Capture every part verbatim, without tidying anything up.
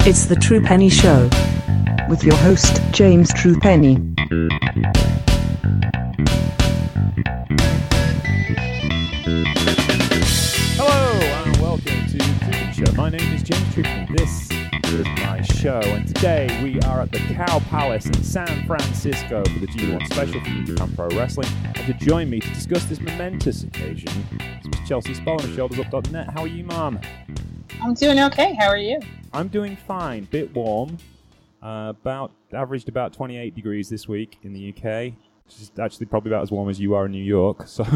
It's the True Penny Show with your host, James True Penny. Hello and welcome to the True Penny Show. My name is James True Penny. This is my show, and today we are at the Cow Palace in San Francisco for the G one special for New Japan Pro Wrestling. And to join me to discuss this momentous occasion is Miss Chelsea Spall of shoulders up dot net. How are you, ma'am? I'm doing okay. How are you? I'm doing fine. Bit warm. Uh, about averaged about twenty-eight degrees this week in the U K. Which is actually probably about as warm as you are in New York. So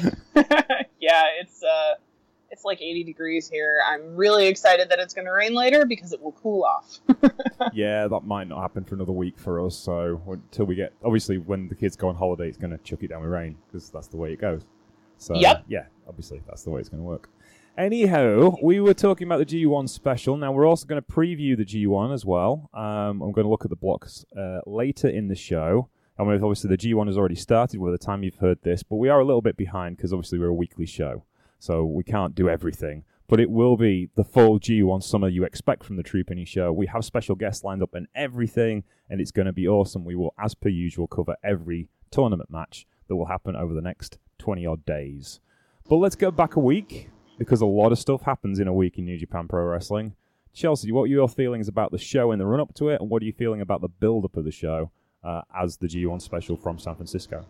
yeah, it's uh, it's like eighty degrees here. I'm really excited that it's going to rain later because it will cool off. Yeah, that might not happen for another week for us. So until we get, obviously, when the kids go on holiday, it's going to chuck it down with rain because that's the way it goes. So yep. yeah, obviously that's the way it's going to work. Anyhow, we were talking about the G one special. Now, we're also going to preview the G one as well. Um, I'm going to look at the blocks uh, later in the show. I mean, obviously, the G one has already started by the time you've heard this, but we are a little bit behind because, obviously, we're a weekly show, so we can't do everything. But it will be the full G one summer you expect from the True Penny Show. We have special guests lined up and everything, and it's going to be awesome. We will, as per usual, cover every tournament match that will happen over the next twenty-odd days. But let's go back a week, because a lot of stuff happens in a week in New Japan Pro Wrestling. Chelsea, what are your feelings about the show in the run-up to it, and what are you feeling about the build-up of the show uh, as the G one special from San Francisco?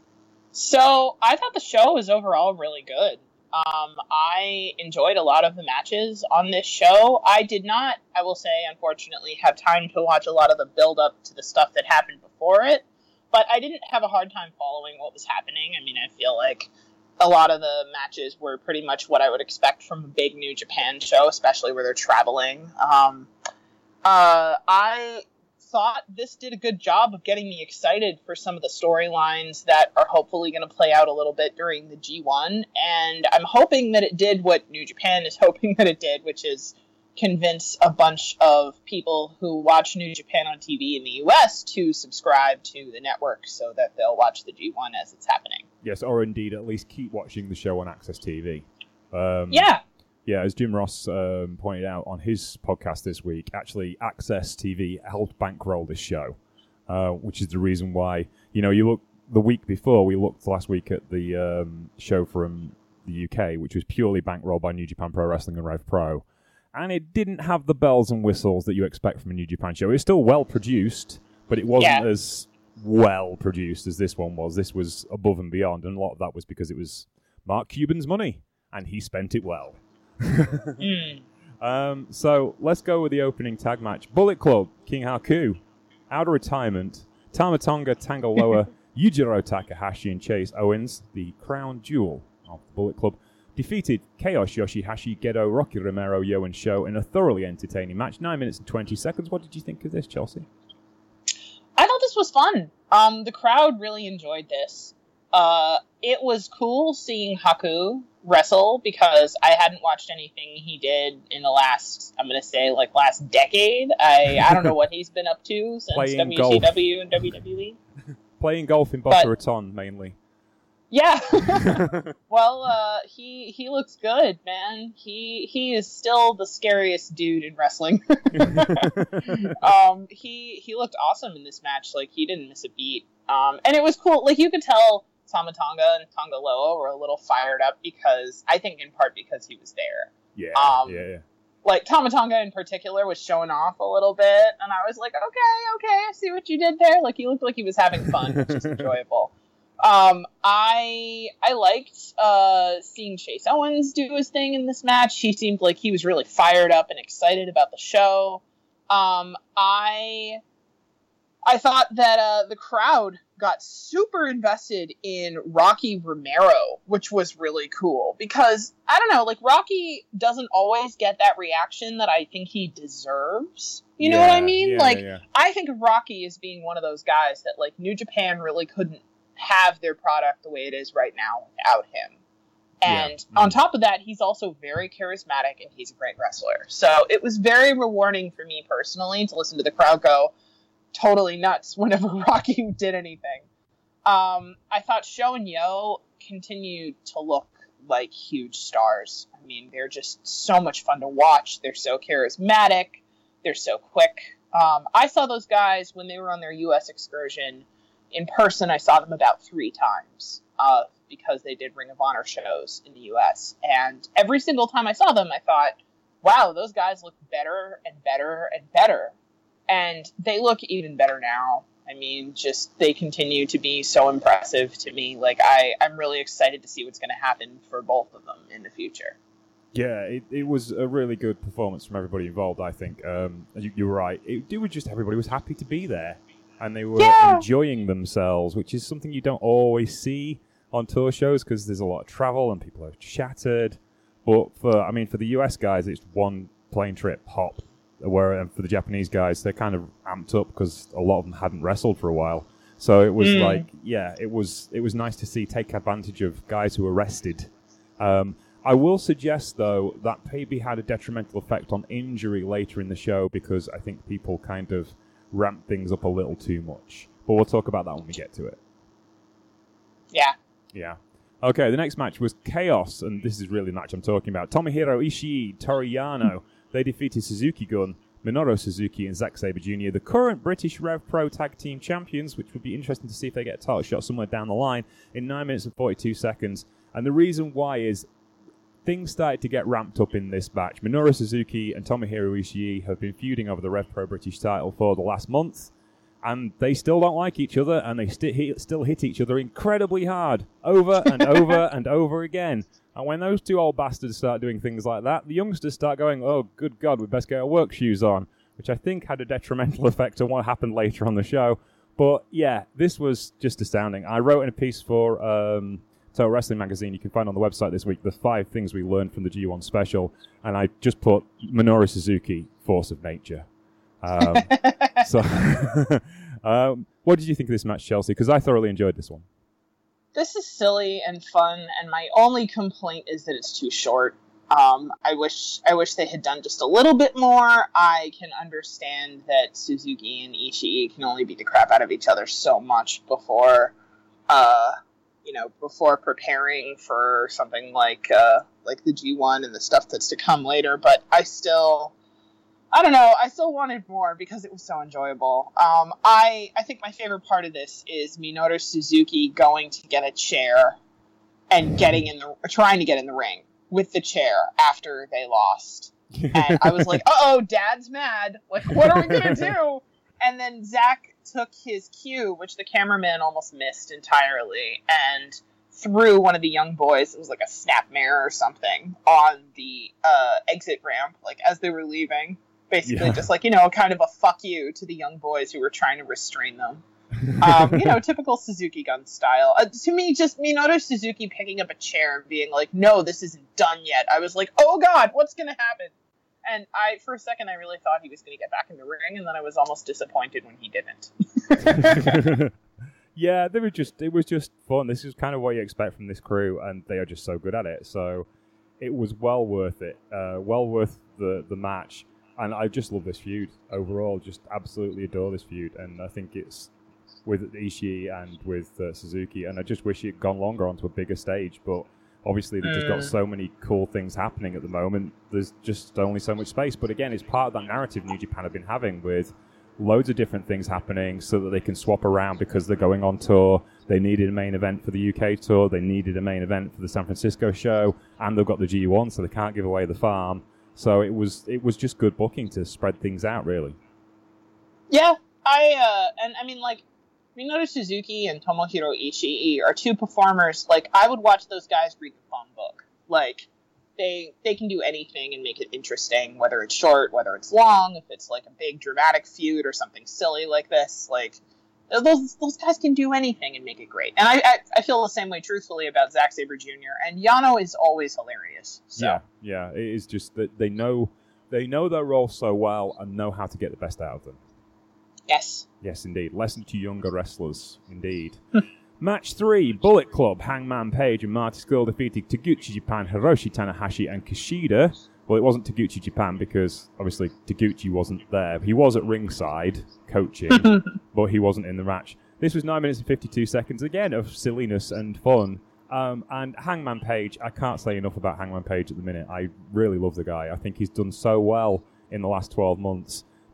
So, I thought the show was overall really good. Um, I enjoyed a lot of the matches on this show. I did not, I will say, unfortunately, have time to watch a lot of the build-up to the stuff that happened before it, but I didn't have a hard time following what was happening. I mean, I feel like a lot of the matches were pretty much what I would expect from a big New Japan show, especially where they're traveling. Um, uh, I thought this did a good job of getting me excited for some of the storylines that are hopefully going to play out a little bit during the G one. And I'm hoping that it did what New Japan is hoping that it did, which is convince a bunch of people who watch New Japan on T V in the U S to subscribe to the network so that they'll watch the G one as it's happening. Yes, or indeed at least keep watching the show on Access T V. Um, yeah. Yeah, as Jim Ross um, pointed out on his podcast this week, actually Access T V helped bankroll this show, uh, which is the reason why, you know, you look the week before, we looked last week at the um, show from the U K, which was purely bankrolled by New Japan Pro Wrestling and Rev Pro. And it didn't have the bells and whistles that you expect from a New Japan show. It was still well produced, but it wasn't yeah. as well produced as this one was. This was above and beyond, and a lot of that was because it was Mark Cuban's money, and he spent it well. mm. um, so let's go with the opening tag match. Bullet Club, King Haku, out of retirement, Tama Tonga, Tangaloa, Yujiro Takahashi, and Chase Owens, the crown jewel of the Bullet Club, defeated Chaos Yoshihashi, Gedo, Rocky Romero, Yo, and Sho in a thoroughly entertaining match. Nine minutes and twenty seconds. What did you think of this, Chelsea? I thought this was fun. Um, the crowd really enjoyed this. Uh, it was cool seeing Haku wrestle because I hadn't watched anything he did in the last, I'm going to say, like, last decade. I, I don't know what he's been up to since Playing W C W golf. And W W E. Playing golf in Boca Raton, mainly. Yeah. Well, uh, he he looks good, man. He he is still the scariest dude in wrestling. um, he he looked awesome in this match. Like, he didn't miss a beat. Um, and it was cool. Like, you could tell Tama Tonga and Tangaloa were a little fired up because, I think in part because he was there. Yeah, um, yeah, yeah. Like, Tama Tonga in particular was showing off a little bit, and I was like, okay, okay, I see what you did there. Like, he looked like he was having fun, which is enjoyable. Um, I I liked uh, seeing Chase Owens do his thing in this match. He seemed like he was really fired up and excited about the show. Um, I I thought that uh, the crowd got super invested in Rocky Romero, which was really cool because, I don't know, like, Rocky doesn't always get that reaction that I think he deserves. You yeah, know what I mean? Yeah, like, yeah. I think of Rocky as being one of those guys that, like, New Japan really couldn't have their product the way it is right now without him. And yeah. on top of that, he's also very charismatic and he's a great wrestler. So it was very rewarding for me personally to listen to the crowd go totally nuts whenever Rocky did anything. Um, I thought Sho and Yo continued to look like huge stars. I mean, they're just so much fun to watch. They're so charismatic. They're so quick. Um, I saw those guys when they were on their U S excursion in person. I saw them about three times uh, because they did Ring of Honor shows in the U S. And every single time I saw them, I thought, wow, those guys look better and better and better. And they look even better now. I mean, just they continue to be so impressive to me. Like, I, I'm really excited to see what's going to happen for both of them in the future. Yeah, it, it was a really good performance from everybody involved, I think. Um, you, you were right. It, it was just everybody was happy to be there. And they were yeah. enjoying themselves, which is something you don't always see on tour shows because there's a lot of travel and people are shattered. But for, I mean, for the U S guys, it's one plane trip, hop. Where for the Japanese guys, they're kind of amped up because a lot of them hadn't wrestled for a while. So it was mm. like, yeah, it was it was nice to see take advantage of guys who were rested. Um, I will suggest, though, that maybe had a detrimental effect on injury later in the show because I think people kind of ramped things up a little too much. But we'll talk about that when we get to it. Yeah. Yeah. Okay, the next match was Chaos, and this is really the match I'm talking about. Tomohiro Ishii, Toru Yano. They defeated Suzuki Gun, Minoru Suzuki, and Zack Sabre Junior, the current British Rev Pro Tag Team Champions, which would be interesting to see if they get a title shot somewhere down the line, in nine minutes and forty-two seconds. And the reason why is things started to get ramped up in this match. Minoru Suzuki and Tomohiro Ishii have been feuding over the Rev Pro British title for the last month, and they still don't like each other, and they st- hit, still hit each other incredibly hard, over and over and over again. And when those two old bastards start doing things like that, the youngsters start going, oh, good God, we best get our work shoes on, which I think had a detrimental effect on what happened later on the show. But, yeah, this was just astounding. I wrote in a piece for um, Total Wrestling Magazine, you can find on the website this week, the five things we learned from the G one special, and I just put Minoru Suzuki, force of nature. Um, so, um, what did you think of this match, Chelsea? Because I thoroughly enjoyed this one. This is silly and fun, and my only complaint is that it's too short. Um, I wish I wish they had done just a little bit more. I can understand that Suzuki and Ishii can only beat the crap out of each other so much before, uh, you know, before preparing for something like uh, like the G one and the stuff that's to come later. But I still. I don't know. I still wanted more because it was so enjoyable. Um, I I think my favorite part of this is Minoru Suzuki going to get a chair and getting in the trying to get in the ring with the chair after they lost. And I was like, uh-oh, Dad's mad. Like, what are we gonna do? And then Zach took his cue, which the cameraman almost missed entirely, and threw one of the young boys. It was like a snapmare or something on the uh, exit ramp, like as they were leaving. Basically, yeah. Just like, you know, kind of a fuck you to the young boys who were trying to restrain them. Um, you know, typical Suzuki Gun style. Uh, to me, just Minoru Suzuki picking up a chair and being like, no, this isn't done yet. I was like, oh God, what's going to happen? And I, for a second, I really thought he was going to get back in the ring, and then I was almost disappointed when he didn't. Yeah, they were just, it was just fun. This is kind of what you expect from this crew, and they are just so good at it. So it was well worth it. Uh, well worth the, the match. And I just love this feud overall. Just absolutely adore this feud. And I think it's with Ishii and with uh, Suzuki. And I just wish it had gone longer onto a bigger stage. But obviously they've just got so many cool things happening at the moment. There's just only so much space. But again, it's part of that narrative New Japan have been having with loads of different things happening so that they can swap around because they're going on tour. They needed a main event for the U K tour. They needed a main event for the San Francisco show. And they've got the G one, so they can't give away the farm. So it was it was just good booking to spread things out, really. Yeah, I uh, and I mean, like, Minoru Suzuki and Tomohiro Ishii are two performers. Like, I would watch those guys read the phone book. Like, they they can do anything and make it interesting, whether it's short, whether it's long, if it's like a big dramatic feud or something silly like this. Like, those those guys can do anything and make it great. And I I, I feel the same way, truthfully, about Zack Sabre Junior And Yano is always hilarious. So. Yeah, yeah. It is just that they know they know their role so well and know how to get the best out of them. Yes. Yes, indeed. Lesson to younger wrestlers, indeed. Match three, Bullet Club, Hangman Page and Marty Scurll defeated Taguchi Japan, Hiroshi Tanahashi and Kushida. Well, it wasn't Taguchi Japan because, obviously, Taguchi wasn't there. He was at ringside coaching, but he wasn't in the match. This was nine minutes and fifty-two seconds, again, of silliness and fun. Um, and Hangman Page, I can't say enough about Hangman Page at the minute. I really love the guy. I think he's done so well in the last twelve months.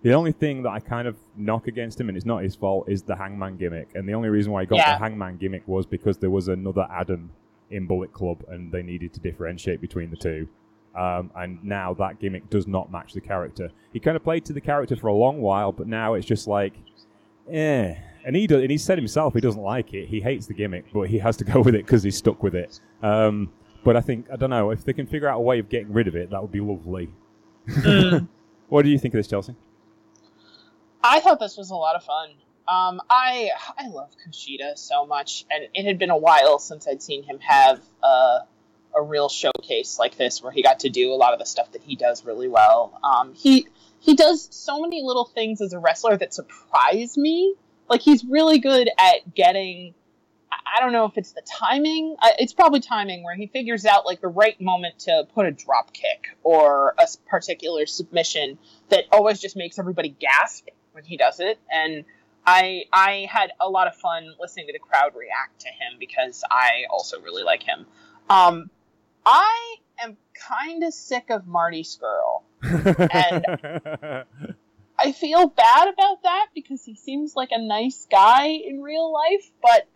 The only thing that I kind of knock against him, and it's not his fault, is the Hangman gimmick. And the only reason why he got Yeah. the Hangman gimmick was because there was another Adam in Bullet Club, and they needed to differentiate between the two. Um, and now that gimmick does not match the character. He kind of played to the character for a long while, but now it's just like, eh. And he does, and he said himself he doesn't like it. He hates the gimmick, but he has to go with it because he's stuck with it. Um, but I think, I don't know, if they can figure out a way of getting rid of it, that would be lovely. Mm. What do you think of this, Chelsea? I thought this was a lot of fun. Um, I I love Kushida so much, and it had been a while since I'd seen him have a, a real showcase like this, where he got to do a lot of the stuff that he does really well. Um, he he does so many little things as a wrestler that surprise me. Like, he's really good at getting, I don't know if it's the timing, it's probably timing, where he figures out like the right moment to put a drop kick or a particular submission that always just makes everybody gasp when he does it. And I I had a lot of fun listening to the crowd react to him because I also really like him. Um, I am kind of sick of Marty Scurll. And I feel bad about that because he seems like a nice guy in real life, but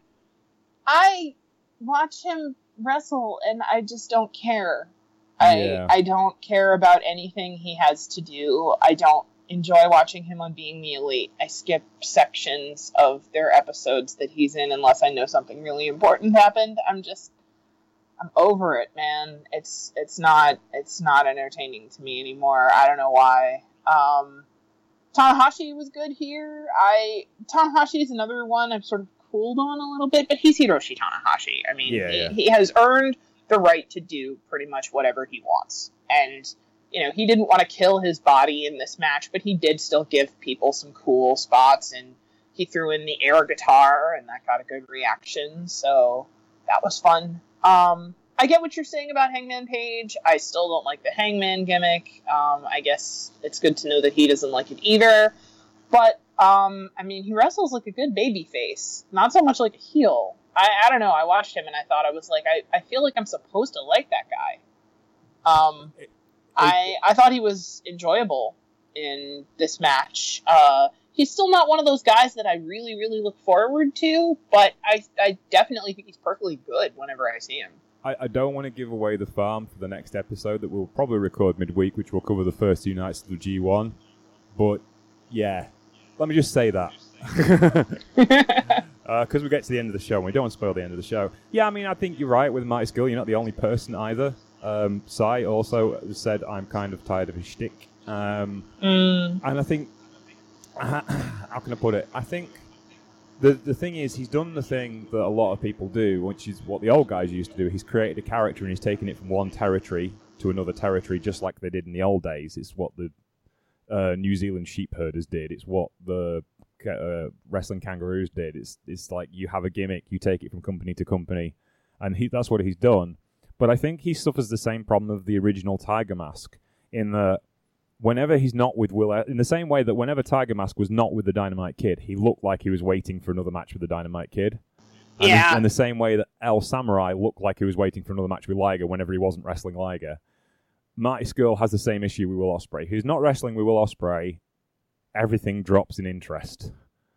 I watch him wrestle and I just don't care. Yeah. I I don't care about anything he has to do. I don't enjoy watching him on Being the Elite. I skip sections of their episodes that he's in unless I know something really important happened. I'm just I'm over it, man. It's it's not it's not entertaining to me anymore. I don't know why. Um Tanahashi was good here. I Tanahashi is another one I've sort of cooled on a little bit, but he's Hiroshi Tanahashi. I mean, yeah, he, yeah. he has earned the right to do pretty much whatever he wants. And, you know, he didn't want to kill his body in this match, but he did still give people some cool spots, and he threw in the air guitar, and that got a good reaction, so that was fun. Um, I get what you're saying about Hangman Page. I still don't like the Hangman gimmick. Um, I guess it's good to know that he doesn't like it either. But, um, I mean, he wrestles like a good baby face. Not so much like a heel. I, I don't know. I watched him and I thought, I was like, I, I feel like I'm supposed to like that guy. Um, It- I, I thought he was enjoyable in this match. Uh, he's still not one of those guys that I really, really look forward to, but I, I definitely think he's perfectly good whenever I see him. I, I don't want to give away the farm for the next episode that we'll probably record midweek, which will cover the first two nights of the G one. But, yeah, let me just say that. Because uh, we get to the end of the show, and we don't want to spoil the end of the show. Yeah, I mean, I think you're right with Marty Scurll. You're not the only person either. Um, Sai also said, I'm kind of tired of his shtick. Um, Mm. and I think, how can I put it? I think the the thing is, he's done the thing that a lot of people do, which is what the old guys used to do. He's created a character and he's taken it from one territory to another territory, just like they did in the old days. It's what the uh, New Zealand sheep herders did. It's what the uh, wrestling kangaroos did. It's it's like you have a gimmick, you take it from company to company, and he that's what he's done. But I think he suffers the same problem of the original Tiger Mask, in that whenever he's not with Will, in the same way that whenever Tiger Mask was not with the Dynamite Kid, he looked like he was waiting for another match with the Dynamite Kid. And Yeah. in, in the same way that El Samurai looked like he was waiting for another match with Liger whenever he wasn't wrestling Liger, Marty Scurll has the same issue with Will Ospreay. He's not wrestling with Will Ospreay, everything drops in interest.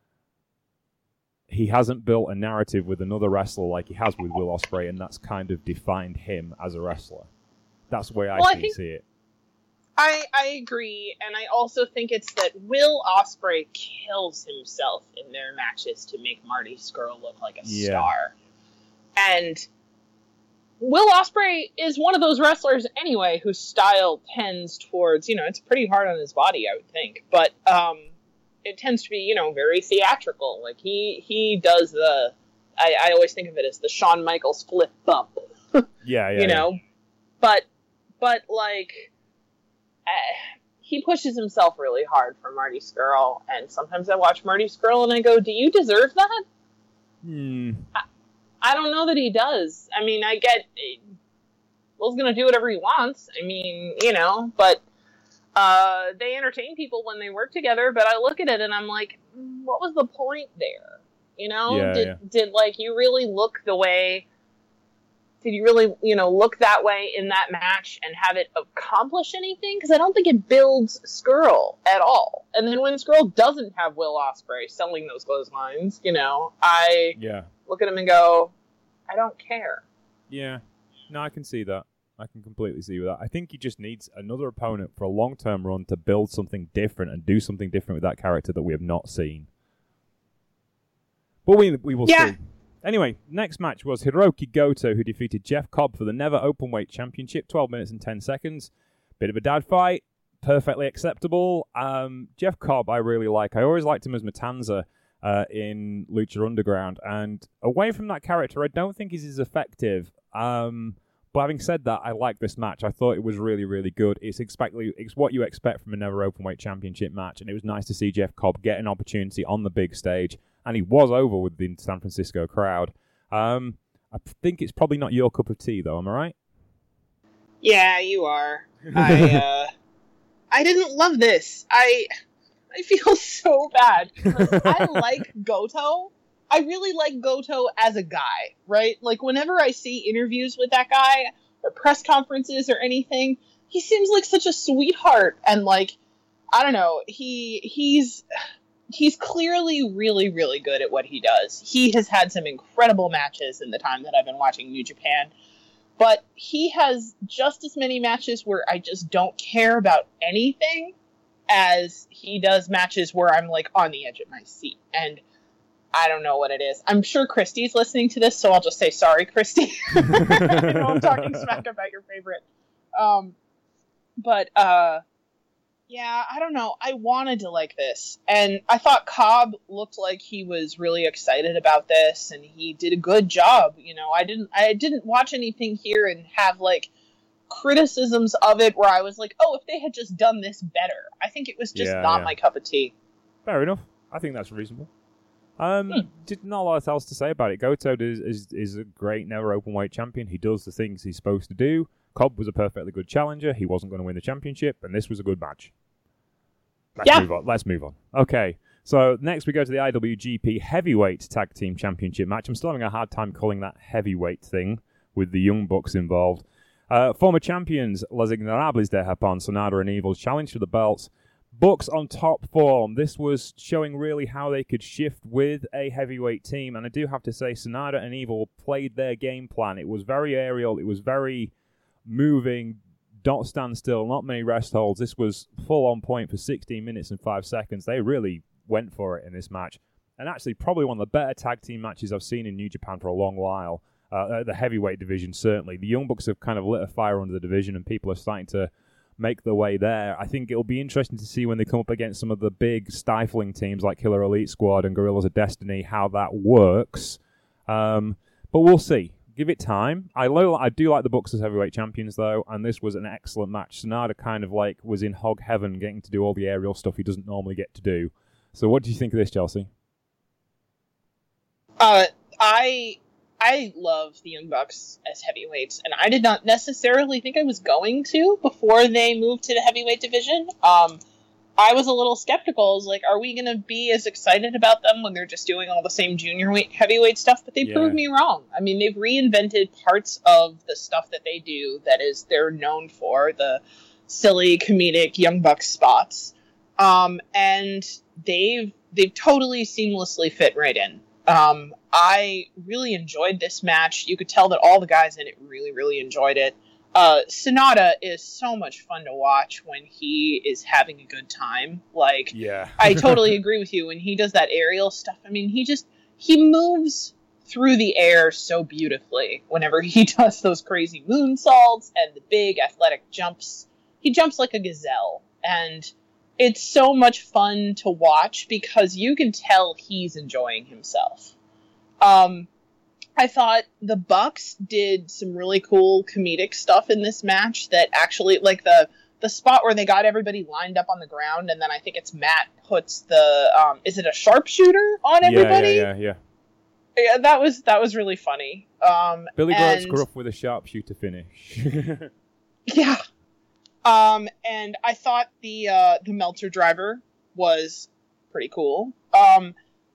He hasn't built a narrative with another wrestler like he has with Will Ospreay, and that's kind of defined him as a wrestler. That's the way I Well, I see, think- see it. I, I agree, and I also think it's that Will Ospreay kills himself in their matches to make Marty Scurll look like a Yeah. star. And Will Ospreay is one of those wrestlers anyway whose style tends towards, you know, it's pretty hard on his body, I would think, but um, it tends to be, you know, very theatrical. Like, he, he does the, I, I always think of it as the Shawn Michaels flip bump. Yeah, yeah. you know, but but like uh, he pushes himself really hard for Marty Scurll, and sometimes I watch Marty Scurll and I go, do you deserve that? Yeah. Hmm. I don't know that he does. I mean, I get Will's gonna do whatever he wants. I mean, you know, but uh, they entertain people when they work together, but I look at it and I'm like, what was the point there? You know, Yeah, did yeah. did like you really look the way did you really, you know, look that way in that match and have it accomplish anything? Because I don't think it builds Skrull at all. And then when Skrull doesn't have Will Ospreay selling those clotheslines, you know, I yeah. look at him and go, I don't care. Yeah. No, I can see that. I can completely see that. I think he just needs another opponent for a long-term run to build something different and do something different with that character that we have not seen. But we we will yeah. see. Anyway, next match was Hiroki Goto, who defeated Jeff Cobb for the Never Openweight Championship, twelve minutes and ten seconds. Bit of a dad fight, perfectly acceptable. Um, Jeff Cobb I really like. I always liked him as Matanza uh, in Lucha Underground, and away from that character, I don't think he's as effective. Um, but having said that, I like this match. I thought it was really, really good. It's expectly, it's what you expect from a Never Openweight Championship match, and it was nice to see Jeff Cobb get an opportunity on the big stage. And he was over with the San Francisco crowd. Um, I think it's probably not your cup of tea, though. Am I right? Yeah, you are. I uh, I didn't love this. I I feel so bad because I like Goto. I really like Goto as a guy, right? Like whenever I see interviews with that guy or press conferences or anything, he seems like such a sweetheart and like I don't know. He he's. He's clearly really, really good at what he does. He has had some incredible matches in the time that I've been watching New Japan. But he has just as many matches where I just don't care about anything as he does matches where I'm like on the edge of my seat. And I don't know what it is. I'm sure Christy's listening to this, so I'll just say sorry, Christy. I know I'm talking smack about your favorite. Um, but, uh... Yeah, I don't know. I wanted to like this. And I thought Cobb looked like he was really excited about this and he did a good job. You know, I didn't I didn't watch anything here and have like criticisms of it where I was like, oh, if they had just done this better. I think it was just yeah, not yeah. my cup of tea. Fair enough. I think that's reasonable. Um, hmm. did not a lot else to say about it. Goto is, is is a great Never Openweight champion. He does the things he's supposed to do. Cobb was a perfectly good challenger. He wasn't going to win the championship, and this was a good match. Let's yeah. move on. Let's move on. Okay, so next we go to the I W G P Heavyweight Tag Team Championship match. I'm still having a hard time calling that heavyweight thing with the Young Bucks involved. Uh, former champions Los Ignorables de Japón, Sonata and Evil, challenged for the belts. Bucks on top form. This was showing really how they could shift with a heavyweight team, and I do have to say Sonata and Evil played their game plan. It was very aerial. It was very moving. Don't stand still, not many rest holds. This was full on point for sixteen minutes and five seconds. They really went for it in this match. And actually, probably one of the better tag team matches I've seen in New Japan for a long while. Uh, the heavyweight division, certainly. The Young Bucks have kind of lit a fire under the division, and people are starting to make their way there. I think it'll be interesting to see when they come up against some of the big stifling teams like Killer Elite Squad and Guerrillas of Destiny, how that works. Um, but we'll see. Give it time. I lo- I do like the Bucks as heavyweight champions, though, and this was an excellent match. Sonata kind of like was in hog heaven, getting to do all the aerial stuff he doesn't normally get to do. So what do you think of this, Chelsea? Uh, I I love the Young Bucks as heavyweights, and I did not necessarily think I was going to before they moved to the heavyweight division. Um, I was a little skeptical. I was like, are we going to be as excited about them when they're just doing all the same junior weight, heavyweight stuff? But they yeah. proved me wrong. I mean, they've reinvented parts of the stuff that they do that is they're known for, the silly, comedic Young Bucks spots. Um, and they've they've totally seamlessly fit right in. Um, I really enjoyed this match. You could tell that all the guys in it really, really enjoyed it. Uh, Sonata is so much fun to watch when he is having a good time. Like, yeah. I totally agree with you. When he does that aerial stuff, I mean, he just, he moves through the air so beautifully whenever he does those crazy moonsaults and the big athletic jumps. He jumps like a gazelle. And it's so much fun to watch because you can tell he's enjoying himself. Um, I thought the Bucks did some really cool comedic stuff in this match that actually, like the the spot where they got everybody lined up on the ground, and then I think it's Matt puts the um, is it a sharpshooter on everybody? Yeah, yeah, yeah, yeah. Yeah, that was that was really funny. Um, Billy and, Gruff with a sharpshooter finish. yeah. Um, and I thought the uh, the Meltzer driver was pretty cool. Um,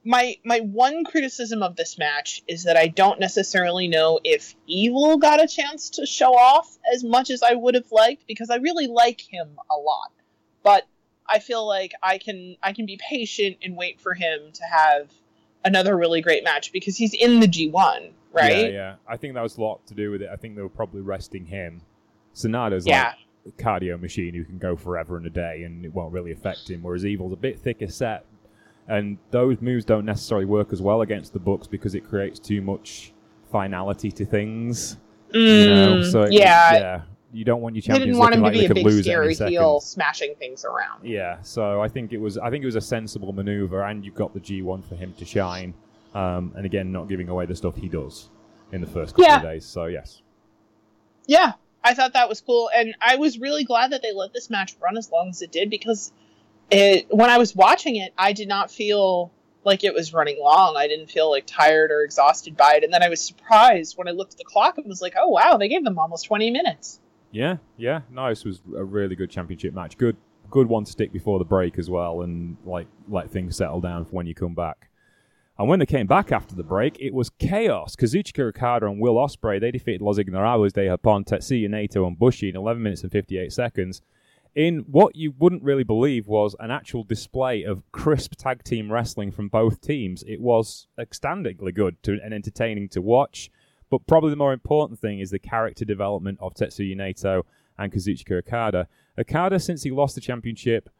my my one criticism of this match is that I don't necessarily know if Evil got a chance to show off as much as I would have liked, because I really like him a lot. But I feel like I can I can be patient and wait for him to have another really great match because he's in the G one, right? Yeah, yeah. I think that was a lot to do with it. I think they were probably resting him. Sonata's Yeah. like a cardio machine who can go forever in a day and it won't really affect him, whereas Evil's a bit thicker set. And those moves don't necessarily work as well against the Bucks because it creates too much finality to things. Mm, you know? So it, yeah. yeah, you don't want your They champions didn't want looking him to like be they a could big lose at any scary heel second. smashing things around. Yeah, so I think it was. I think it was a sensible maneuver, and you've got the G one for him to shine. Um, and again, not giving away the stuff he does in the first couple Yeah. of days. So yes. Yeah, I thought that was cool, and I was really glad that they let this match run as long as it did, because it, when I was watching it, I did not feel like it was running long. I didn't feel like tired or exhausted by it, and then I was surprised when I looked at the clock and was like, oh wow, they gave them almost twenty minutes. Yeah, yeah. No, this was a really good championship match. Good, good one to stick before the break as well, and like let things settle down for when you come back. And when they came back after the break, it was chaos. Kazuchika Okada and Will Ospreay, they defeated Los Ignorables de Japón, Tetsuya Naito, and Bushi in eleven minutes and fifty-eight seconds. In what you wouldn't really believe was an actual display of crisp tag team wrestling from both teams. It was outstandingly good to, and entertaining to watch. But probably the more important thing is the character development of Tetsuya Naito and Kazuchika Okada. Okada, since he lost the championship,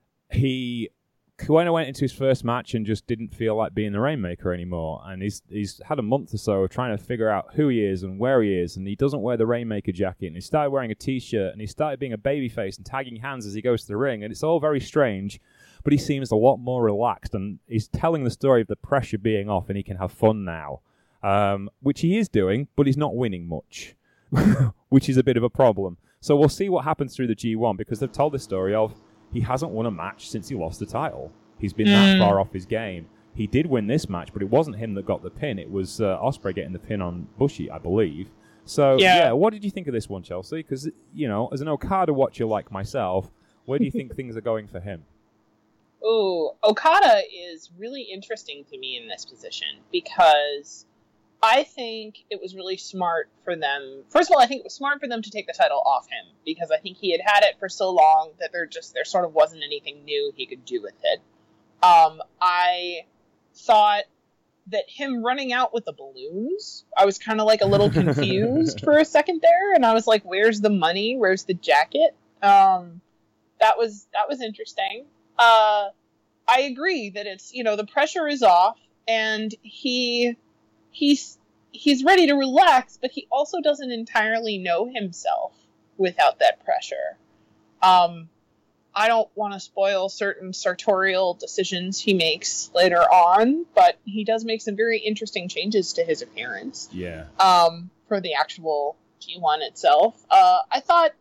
he kind of went into his first match and just didn't feel like being the Rainmaker anymore. And he's he's had a month or so of trying to figure out who he is and where he is. And he doesn't wear the Rainmaker jacket. And he started wearing a T-shirt. And he started being a babyface and tagging hands as he goes to the ring. And it's all very strange. But he seems a lot more relaxed. And he's telling the story of the pressure being off and he can have fun now. Um, which he is doing, but he's not winning much. Which is a bit of a problem. So we'll see what happens through the G one, because they've told the story of he hasn't won a match since he lost the title. He's been mm. that far off his game. He did win this match, but it wasn't him that got the pin. It was uh, Ospreay getting the pin on Bushi, I believe. So, yeah. yeah, what did you think of this one, Chelsea? Because, you know, as an Okada watcher like myself, where do you think things are going for him? Ooh, Okada is really interesting to me in this position, because I think it was really smart for them. First of all, I think it was smart for them to take the title off him, because I think he had had it for so long that there just there sort of wasn't anything new he could do with it. Um, I thought that him running out with the balloons, I was kind of like a little confused for a second there, and I was like, "Where's the money? Where's the jacket?" Um, that was that was interesting. Uh, I agree that it's, you know, the pressure is off, and he. He's he's ready to relax, but he also doesn't entirely know himself without that pressure. Um, I don't want to spoil certain sartorial decisions he makes later on, but he does make some very interesting changes to his appearance. Yeah. Um, for the actual G one itself. Uh, I thought,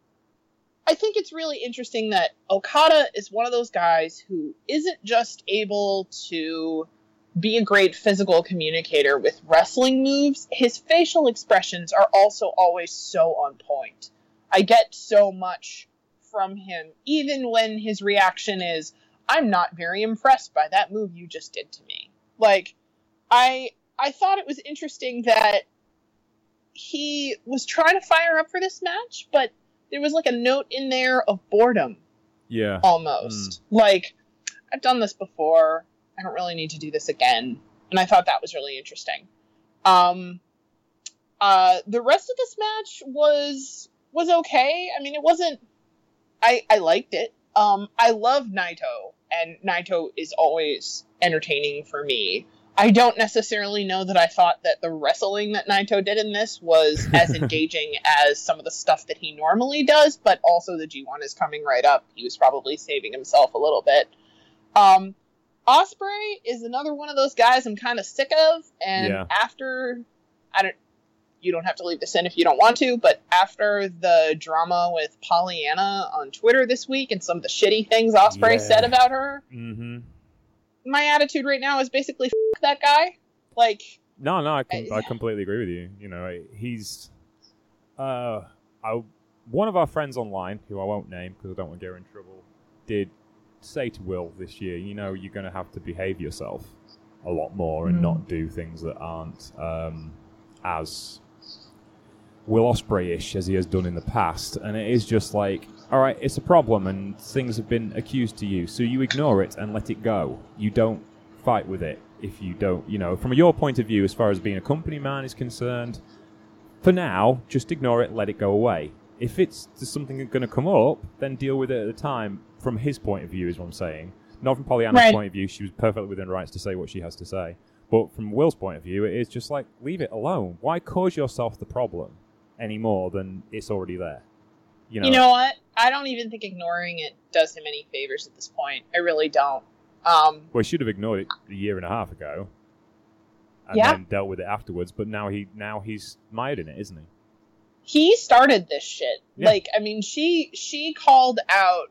I think it's really interesting that Okada is one of those guys who isn't just able to be a great physical communicator with wrestling moves. His facial expressions are also always so on point. I get so much from him, even when his reaction is, I'm not very impressed by that move you just did to me. Like, I I thought it was interesting that he was trying to fire up for this match, but there was like a note in there of boredom. Yeah. Almost. Mm. Like, I've done this before. I don't really need to do this again. And I thought that was really interesting. Um, uh, the rest of this match was was okay. I mean, it wasn't... I, I liked it. Um, I love Naito, and Naito is always entertaining for me. I don't necessarily know that I thought that the wrestling that Naito did in this was as engaging as some of the stuff that he normally does, but also the G one is coming right up. He was probably saving himself a little bit. Um... Ospreay is another one of those guys I'm kind of sick of, and yeah. after, I don't, you don't have to leave this in if you don't want to, but after the drama with Pollyanna on Twitter this week and some of the shitty things Ospreay yeah. said about her, mm-hmm. my attitude right now is basically f*** that guy. Like, no, no, I, com- I, I completely agree with you. You know, he's, uh, I, one of our friends online, who I won't name because I don't want to get her in trouble, did say to Will this year, you know, you're going to have to behave yourself. a lot more and Mm. not do things that aren't um, as Will Ospreay-ish as he has done in the past. And it is just like, all right, it's a problem and things have been accused to you, so you ignore it and let it go. You don't fight with it if you don't, you know, from your point of view, as far as being a company man is concerned, for now, just ignore it, let it go away. If it's something that's going to come up, then deal with it at the time. From his point of view, is what I'm saying. Not from Pollyanna's Right. point of view. She was perfectly within rights to say what she has to say. But from Will's point of view, it is just like, leave it alone. Why cause yourself the problem any more than it's already there? You know, You know what? I don't even think ignoring it does him any favors at this point. I really don't. Um, well, he should have ignored it a year and a half ago. And Yeah. then dealt with it afterwards. But now he now he's mired in it, isn't he? he started this shit. Yeah. Like, I mean, she she called out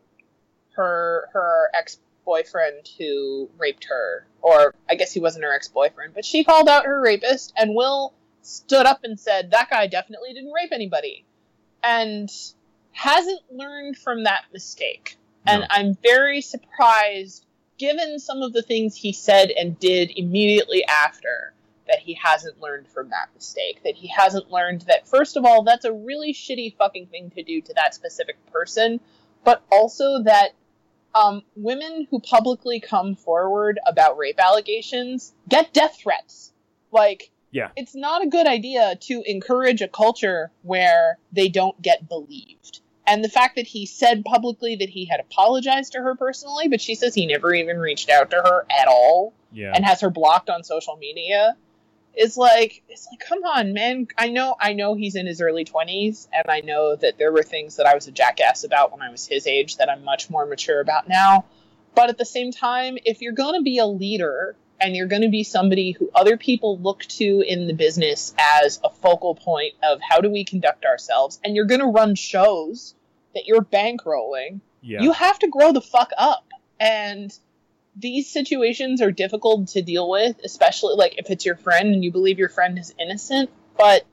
her her ex-boyfriend who raped her, or I guess he wasn't her ex-boyfriend, but she called out her rapist, and Will stood up and said that guy definitely didn't rape anybody, and hasn't learned from that mistake. No. And I'm very surprised, given some of the things he said and did immediately after, that he hasn't learned from that mistake. That he hasn't learned that, first of all, that's a really shitty fucking thing to do to that specific person, but also that um, women who publicly come forward about rape allegations get death threats. Like, Yeah. it's not a good idea to encourage a culture where they don't get believed. And the fact that he said publicly that he had apologized to her personally, but she says he never even reached out to her at all, Yeah. and has her blocked on social media, is like, it's like, come on, man. I know, I know he's in his early twenties, and I know that there were things that I was a jackass about when I was his age that I'm much more mature about now. But at the same time, if you're going to be a leader and you're going to be somebody who other people look to in the business as a focal point of how do we conduct ourselves, and you're going to run shows that you're bankrolling, Yeah. you have to grow the fuck up. And these situations are difficult to deal with, especially like if it's your friend and you believe your friend is innocent. But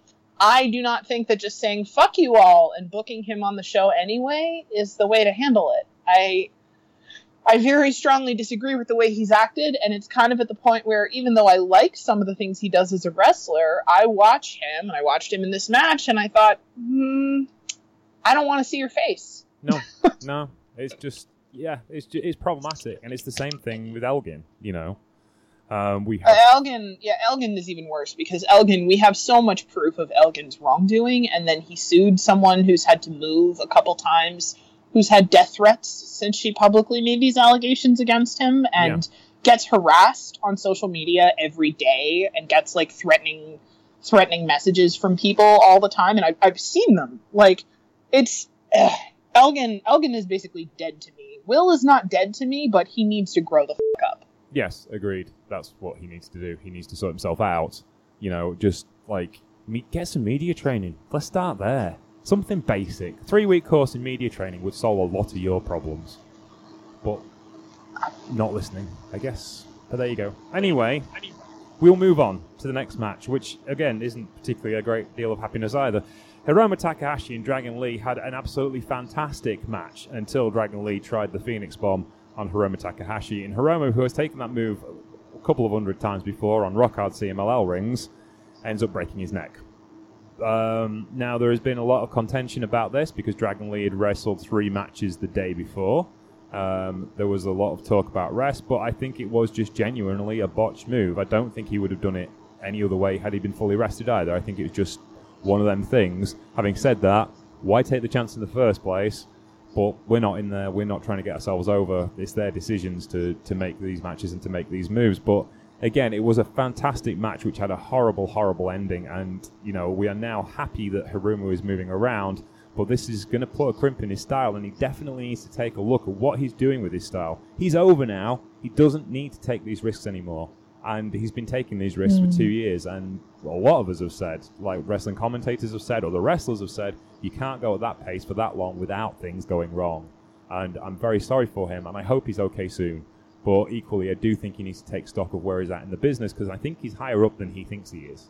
I do not think that just saying fuck you all and booking him on the show anyway is the way to handle it. I I very strongly disagree with the way he's acted, and it's kind of at the point where, even though I like some of the things he does as a wrestler, I watch him, and I watched him in this match, and I thought, hmm, I don't want to see your face. No, no. It's just, yeah, it's ju- it's problematic. And it's the same thing with Elgin, you know. Um, we have, Uh, Elgin, yeah, Elgin is even worse, because Elgin, we have so much proof of Elgin's wrongdoing, and then he sued someone who's had to move a couple times, who's had death threats since she publicly made these allegations against him, and Yeah. gets harassed on social media every day, and gets like threatening, threatening messages from people all the time, and I've, I've seen them. Like, it's ugh, Elgin. Elgin is basically dead to me. Will is not dead to me, but he needs to grow the fuck up. yes, agreed. That's what he needs to do. He needs to sort himself out. You know, just like me- get some media training. Let's start there. Something basic. Three-week course in media training would solve a lot of your problems. But not listening, I guess. But there you go. Anyway, we'll move on to the next match, which, again, isn't particularly a great deal of happiness either. Hiromu Takahashi and Dragon Lee had an absolutely fantastic match until Dragon Lee tried the Phoenix Bomb on Hiromu Takahashi. And Hiromu, who has taken that move a couple of hundred times before on Rock Hard C M L L rings, ends up breaking his neck. Um, now, there has been a lot of contention about this because Dragon Lee had wrestled three matches the day before. Um, there was a lot of talk about rest, but I think it was just genuinely a botched move. I don't think he would have done it any other way had he been fully rested either. I think it was just one of them things. Having said that, why take the chance in the first place? But we're not in there. We're not trying to get ourselves over. It's their decisions to, to make these matches and to make these moves. But again, it was a fantastic match which had a horrible, horrible ending. And, you know, we are now happy that Hiromu is moving around. But this is going to put a crimp in his style, and he definitely needs to take a look at what he's doing with his style. He's over now. He doesn't need to take these risks anymore. And he's been taking these risks mm. for two years. And a lot of us have said, like wrestling commentators have said, or the wrestlers have said, you can't go at that pace for that long without things going wrong. And I'm very sorry for him, and I hope he's okay soon. But equally, I do think he needs to take stock of where he's at in the business, because I think he's higher up than he thinks he is.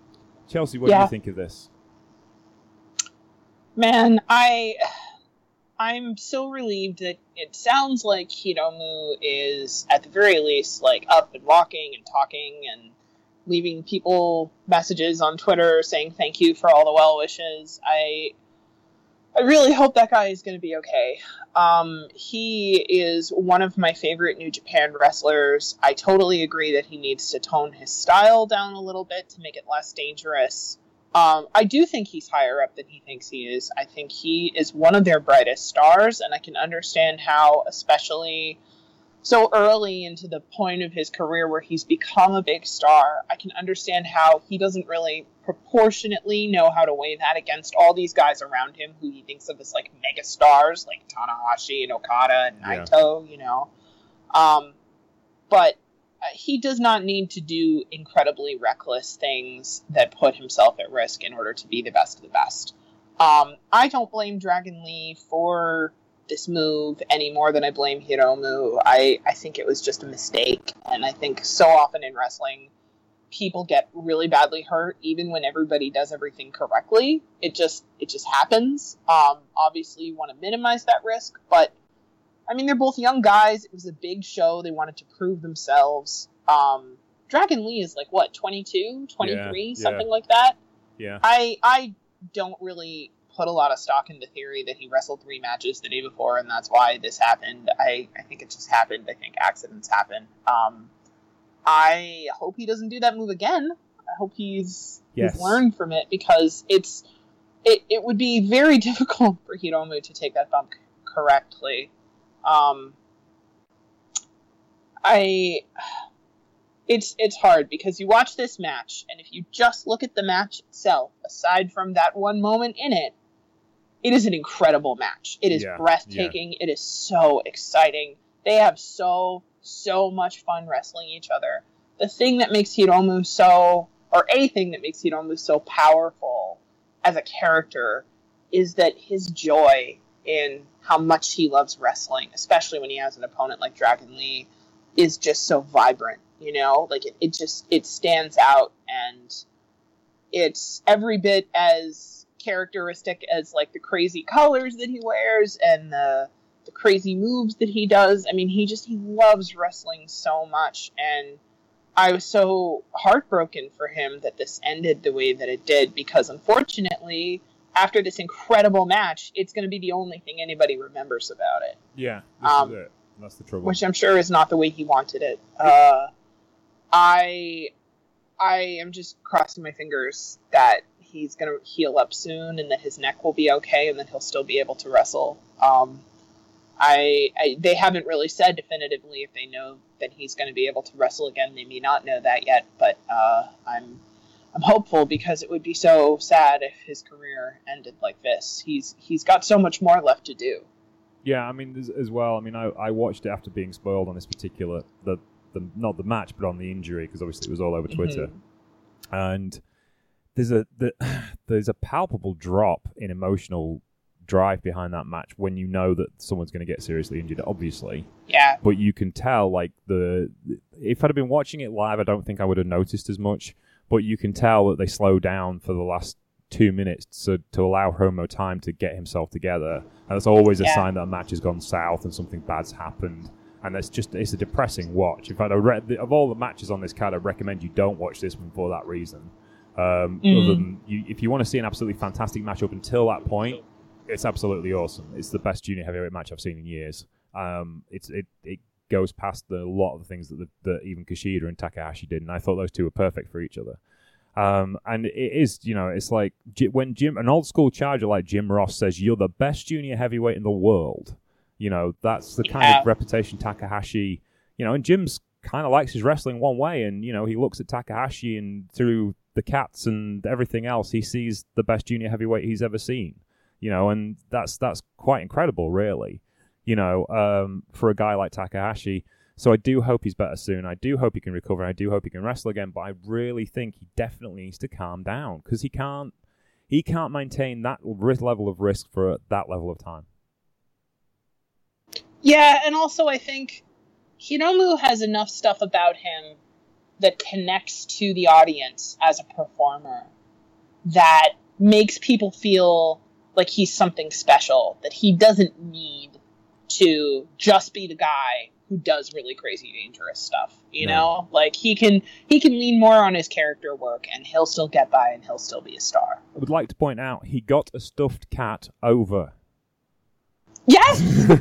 Chelsea, what yeah. do you think of this? Man, I I'm so relieved that it sounds like Hiromu is, at the very least, like, up and walking and talking and leaving people messages on Twitter saying thank you for all the well wishes. I I really hope that guy is going to be okay. Um, he is one of my favorite New Japan wrestlers. I totally agree that he needs to tone his style down a little bit to make it less dangerous. Um, I do think he's higher up than he thinks he is. I think he is one of their brightest stars, and I can understand how, especially so early into the point of his career where he's become a big star, I can understand how he doesn't really proportionately know how to weigh that against all these guys around him who he thinks of as like mega stars, like Tanahashi and Okada and Naito, yeah. you know. Um, but he does not need to do incredibly reckless things that put himself at risk in order to be the best of the best. Um, I don't blame Dragon Lee for this move any more than I blame Hiromu. I, I think it was just a mistake, and I think so often in wrestling, people get really badly hurt even when everybody does everything correctly. It just it just happens. Um, obviously, you want to minimize that risk, but I mean, they're both young guys. It was a big show. They wanted to prove themselves. Um, Dragon Lee is like, what, twenty-two, twenty-three, yeah, something yeah. like that? Yeah. I I don't really put a lot of stock in the theory that he wrestled three matches the day before and that's why this happened. I, I think it just happened. I think accidents happen. Um, I hope he doesn't do that move again. I hope he's, yes. he's learned from it because it's it, it would be very difficult for Hiromu to take that bump correctly. Um, I, it's, it's hard because you watch this match and if you just look at the match itself, aside from that one moment in it, it is an incredible match. It is yeah, breathtaking. Yeah. It is so exciting. They have so, so much fun wrestling each other. The thing that makes Hiromu so, or a thing that makes Hiromu so powerful as a character is that his joy in how much he loves wrestling, especially when he has an opponent like Dragon Lee, is just so vibrant, you know? Like, it, it just, it stands out, and it's every bit as characteristic as, like, the crazy colors that he wears and the the crazy moves that he does. I mean, he just, he loves wrestling so much, and I was so heartbroken for him that this ended the way that it did, because unfortunately, after this incredible match, it's going to be the only thing anybody remembers about it. Yeah, this um, is it. That's the trouble. Which I'm sure is not the way he wanted it. Uh, I, I am just crossing my fingers that he's going to heal up soon and that his neck will be okay and that he'll still be able to wrestle. Um, I, I they haven't really said definitively if they know that he's going to be able to wrestle again. They may not know that yet, but uh, I'm I'm hopeful because it would be so sad if his career ended like this. He's he's got so much more left to do. Yeah, I mean as, as well. I mean, I, I watched it after being spoiled on this particular the the not the match, but on the injury, because obviously it was all over Twitter, mm-hmm. and there's a the, there's a palpable drop in emotional drive behind that match when you know that someone's going to get seriously injured, obviously. Yeah. But you can tell, like, the if I'd have been watching it live, I don't think I would have noticed as much, but you can tell that they slow down for the last two minutes to, to allow Homo time to get himself together. And that's always a yeah. sign that a match has gone south and something bad's happened. And it's just, it's a depressing watch. In fact, I read, of all the matches on this card, I recommend you don't watch this one for that reason. Um, mm. Other than you, if you want to see an absolutely fantastic match up until that point, it's absolutely awesome. It's the best junior heavyweight match I've seen in years. Um, it's it, it goes past the, a lot of the things that, the, that even Kushida and Takahashi did, and I thought those two were perfect for each other. Um, and it is, you know, it's like when Jim, an old school charger like Jim Ross says, "You're the best junior heavyweight in the world." You know, that's the kind yeah. of reputation Takahashi. You know, and Jim's kind of likes his wrestling one way, and you know, he looks at Takahashi and through the cats and everything else, he sees the best junior heavyweight he's ever seen. You know, and that's that's quite incredible, really, you know, um, for a guy like Takahashi. So I do hope he's better soon. I do hope he can recover. I do hope he can wrestle again. But I really think he definitely needs to calm down because he can't he can't maintain that level of risk for that level of time. Yeah, and also I think Hiromu has enough stuff about him that connects to the audience as a performer that makes people feel like he's something special, that he doesn't need to just be the guy who does really crazy dangerous stuff, you No. know? Like he can he can lean more on his character work and he'll still get by and he'll still be a star. I would like to point out he got a stuffed cat over. Yes.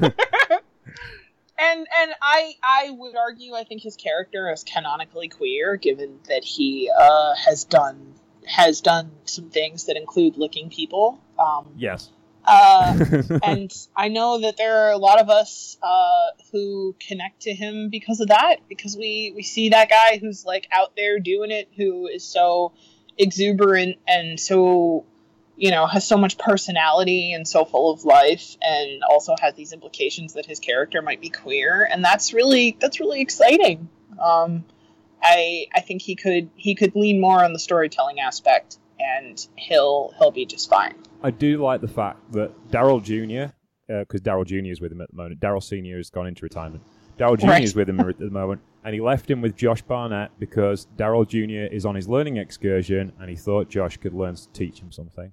And and I I would argue I think his character is canonically queer, given that he uh, has done has done some things that include licking people. Um, Yes. uh, and I know that there are a lot of us uh, who connect to him because of that, because we, we see that guy who's like out there doing it, who is so exuberant and so, you know, has so much personality and so full of life, and also has these implications that his character might be queer, and that's really that's really exciting. Um, I I think he could he could lean more on the storytelling aspect, and he'll he'll be just fine. I do like the fact that Daryl Junior, because uh, Daryl Junior is with him at the moment. Daryl Senior has gone into retirement. Daryl Junior Right. is with him at the moment, and he left him with Josh Barnett because Daryl Junior is on his learning excursion, and he thought Josh could learn to teach him something.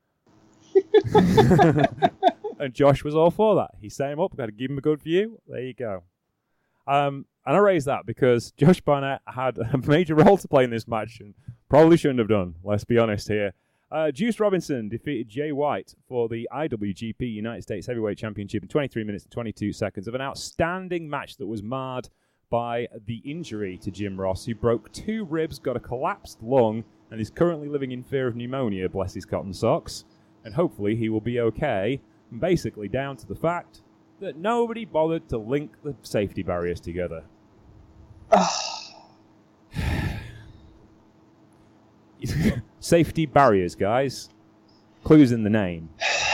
And Josh was all for that. He set him up, got to give him a good view. There you go. Um, and I raise that because Josh Barnett had a major role to play in this match, and probably shouldn't have done. Let's be honest here. Uh, Juice Robinson defeated Jay White for the I W G P United States Heavyweight Championship in twenty-three minutes and twenty-two seconds of an outstanding match that was marred by the injury to Jim Ross, who broke two ribs, got a collapsed lung, and is currently living in fear of pneumonia, bless his cotton socks. And hopefully he will be okay, and basically down to the fact that nobody bothered to link the safety barriers together. Safety barriers, guys. Clues in the name.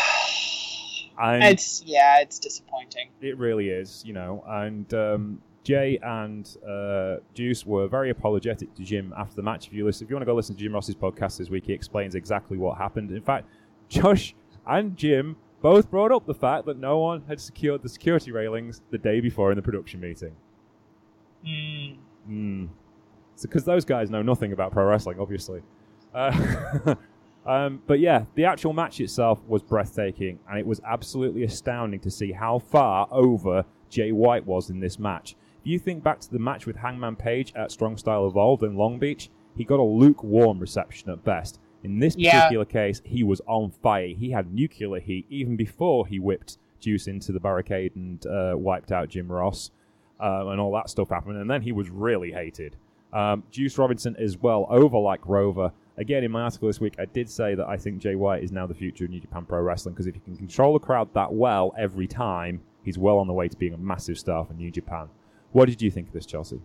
And It's yeah, it's disappointing. it really is, you know. And um, Jay and uh, Juice were very apologetic to Jim after the match. If you listen, if you want to go listen to Jim Ross's podcast this week, he explains exactly what happened. In fact, Josh and Jim both brought up the fact that no one had secured the security railings the day before in the production meeting. Mm. Mm. It's because those guys know nothing about pro wrestling, obviously. Uh, um, but yeah, the actual match itself was breathtaking, and it was absolutely astounding to see how far over Jay White was in this match. If you think back to the match with Hangman Page at Strong Style Evolved in Long Beach, he got a lukewarm reception at best. In this Yeah. particular case, he was on fire. He had nuclear heat even before he whipped Juice into the barricade and uh, wiped out Jim Ross. Uh, and all that stuff happened, and then he was really hated. Um, Juice Robinson as well, over like Rover. Again, in my article this week, I did say that I think Jay White is now the future of New Japan Pro Wrestling, because if he can control the crowd that well every time, he's well on the way to being a massive star for New Japan. What did you think of this, Chelsea?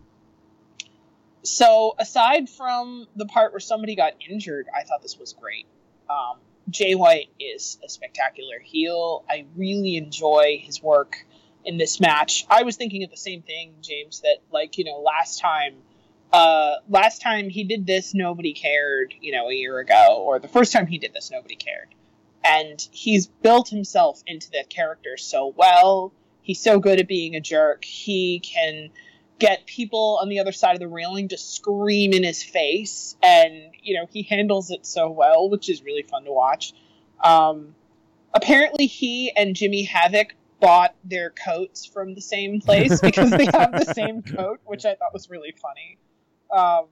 So, aside from the part where somebody got injured, I thought this was great. Um, Jay White is a spectacular heel. I really enjoy his work in this match. I was thinking of the same thing, James, that, like, you know, last time, uh, last time he did this, nobody cared, you know, a year ago, or the first time he did this, nobody cared. And he's built himself into that character so well. He's so good at being a jerk. He can get people on the other side of the railing to scream in his face, and, you know, he handles it so well, which is really fun to watch. Um, apparently he and Jimmy Havoc bought their coats from the same place because they have the same coat, which I thought was really funny. Um,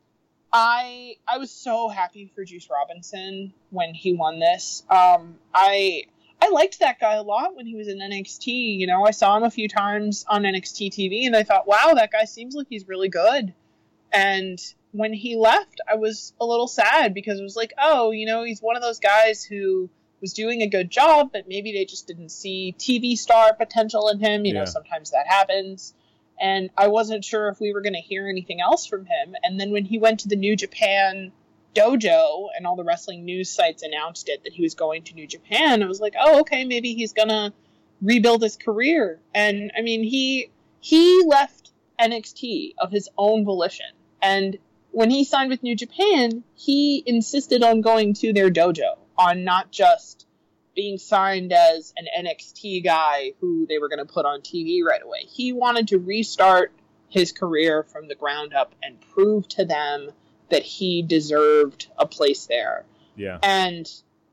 I I was so happy for Juice Robinson when he won this. Um, I I liked that guy a lot when he was in N X T. You know, I saw him a few times on N X T T V, and I thought, wow, that guy seems like he's really good. And when he left, I was a little sad because it was like, oh, you know, he's one of those guys who was doing a good job, but maybe they just didn't see T V star potential in him. You Yeah. know, sometimes that happens. And I wasn't sure if we were going to hear anything else from him. And then when he went to the New Japan dojo and all the wrestling news sites announced it, that he was going to New Japan, I was like, oh, okay, maybe he's going to rebuild his career. And I mean, he he left N X T of his own volition. And when he signed with New Japan, he insisted on going to their dojo, on not just being signed as an N X T guy who they were going to put on T V right away. He wanted to restart his career from the ground up and prove to them that he deserved a place there. Yeah. And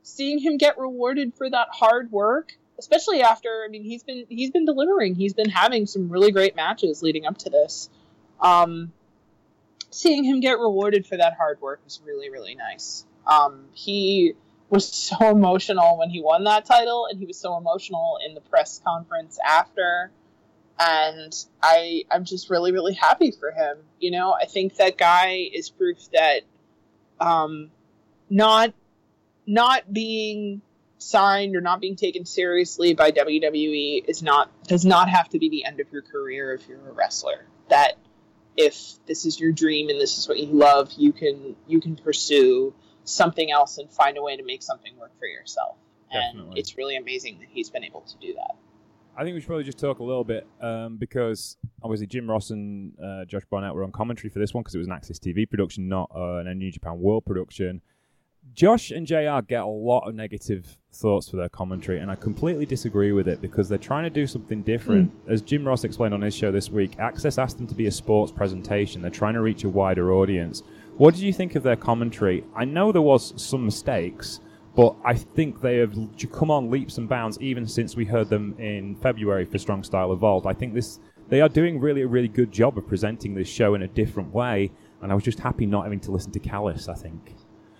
seeing him get rewarded for that hard work, especially after, I mean, he's been he's been delivering. He's been having some really great matches leading up to this. Um, seeing him get rewarded for that hard work was really, really nice. Um, he was so emotional when he won that title, and he was so emotional in the press conference after. And I, I'm just really, really happy for him. You know, I think that guy is proof that um, not not being signed or not being taken seriously by W W E is not does not have to be the end of your career if you're a wrestler. That if this is your dream and this is what you love, you can you can pursue something else and find a way to make something work for yourself. Definitely. And it's really amazing that he's been able to do that. I think we should probably just talk a little bit um, because obviously Jim Ross and uh, Josh Barnett were on commentary for this one because it was an Access T V production, not uh, an New Japan World production. Josh and J R get a lot of negative thoughts for their commentary, and I completely disagree with it because they're trying to do something different. Mm. As Jim Ross explained on his show this week, Access asked them to be a sports presentation. They're trying to reach a wider audience. What did you think of their commentary? I know there was some mistakes, but I think they have come on leaps and bounds even since we heard them in February for Strong Style Evolved. I think this they are doing really a really good job of presenting this show in a different way, and I was just happy not having to listen to Callis, I think.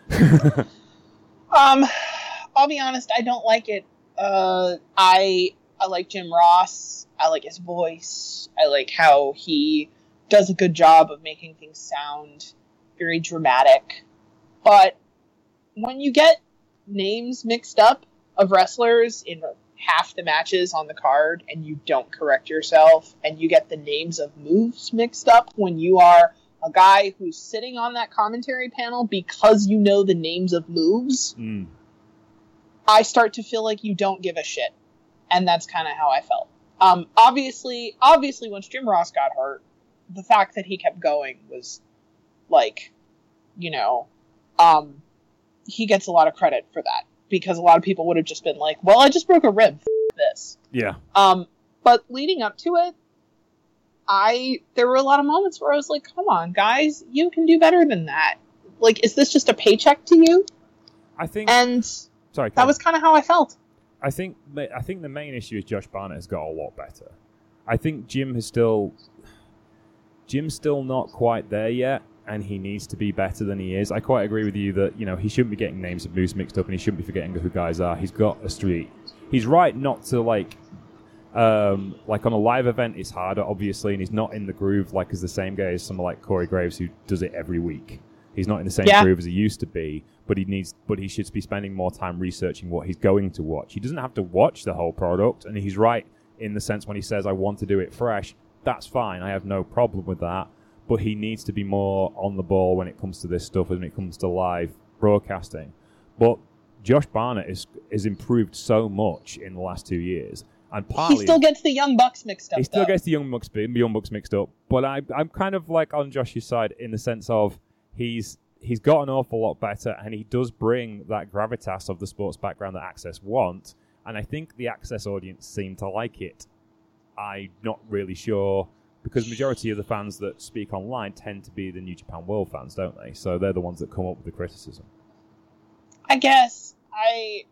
um, I'll be honest, I don't like it. Uh, I I like Jim Ross. I like his voice. I like how he does a good job of making things sound very dramatic. But when you get names mixed up of wrestlers in half the matches on the card and you don't correct yourself, and you get the names of moves mixed up when you are a guy who's sitting on that commentary panel because you know the names of moves, mm. I start to feel like you don't give a shit. And that's kind of how I felt. Um, obviously, obviously, once Jim Ross got hurt, the fact that he kept going was like, you know, um, he gets a lot of credit for that because a lot of people would have just been like, well, I just broke a rib. F- this. Yeah. Um, but leading up to it, I, there were a lot of moments where I was like, come on, guys, you can do better than that. Like, is this just a paycheck to you? I think... And sorry, that was kind of how I felt. I think I think the main issue is Josh Barnett has got a lot better. I think Jim has still... Jim's still not quite there yet, and he needs to be better than he is. I quite agree with you that, you know, he shouldn't be getting names of moves mixed up, and he shouldn't be forgetting who guys are. He's got a streak. He's right not to, like... Um, like on a live event, it's harder, obviously, and he's not in the groove like as the same guy as someone like Corey Graves who does it every week. He's not in the same yeah. groove as he used to be, but he needs, but he should be spending more time researching what he's going to watch. He doesn't have to watch the whole product, and he's right in the sense when he says, "I want to do it fresh." That's fine. I have no problem with that, but he needs to be more on the ball when it comes to this stuff, when it comes to live broadcasting. But Josh Barnett is is improved so much in the last two years. And partly, he still gets the Young Bucks mixed up. He still though. gets the Young Bucks, Young Bucks mixed up. But I, I'm kind of like on Josh's side in the sense of he's he's got an awful lot better, and he does bring that gravitas of the sports background that Access want. And I think the Access audience seem to like it. I'm not really sure, because majority of the fans that speak online tend to be the New Japan World fans, don't they? So they're the ones that come up with the criticism. I guess I.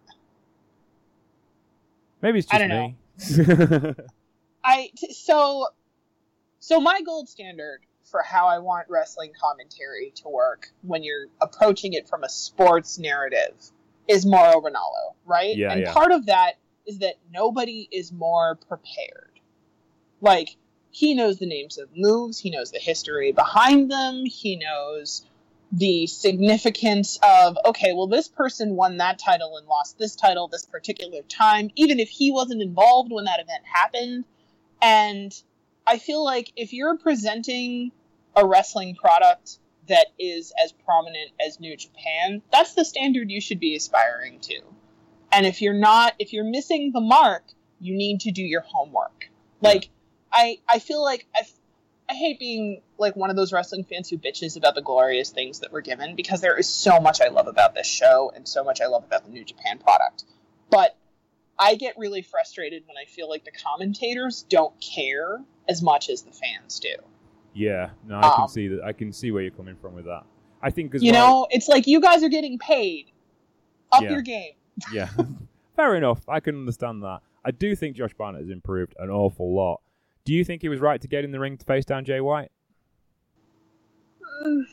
Maybe it's just I don't me. Know. I t- so so my gold standard for how I want wrestling commentary to work when you're approaching it from a sports narrative is Mauro Ranallo, right? Yeah, and yeah. part of that is that nobody is more prepared. Like, he knows the names of moves, he knows the history behind them, he knows the significance of, okay, well, this person won that title and lost this title this particular time, even if he wasn't involved when that event happened. And I feel like if you're presenting a wrestling product that is as prominent as New Japan, that's the standard you should be aspiring to. And if you're not, if you're missing the mark, you need to do your homework. Like, I, I feel like I've, I hate being like one of those wrestling fans who bitches about the glorious things that we're given, because there is so much I love about this show and so much I love about the New Japan product. But I get really frustrated when I feel like the commentators don't care as much as the fans do. Yeah, no, I can um, see that. I can see where you're coming from with that. I think as you well, know, it's like you guys are getting paid. Up yeah. your game. Yeah, fair enough. I can understand that. I do think Josh Barnett has improved an awful lot. Do you think he was right to get in the ring to face down Jay White? Mm.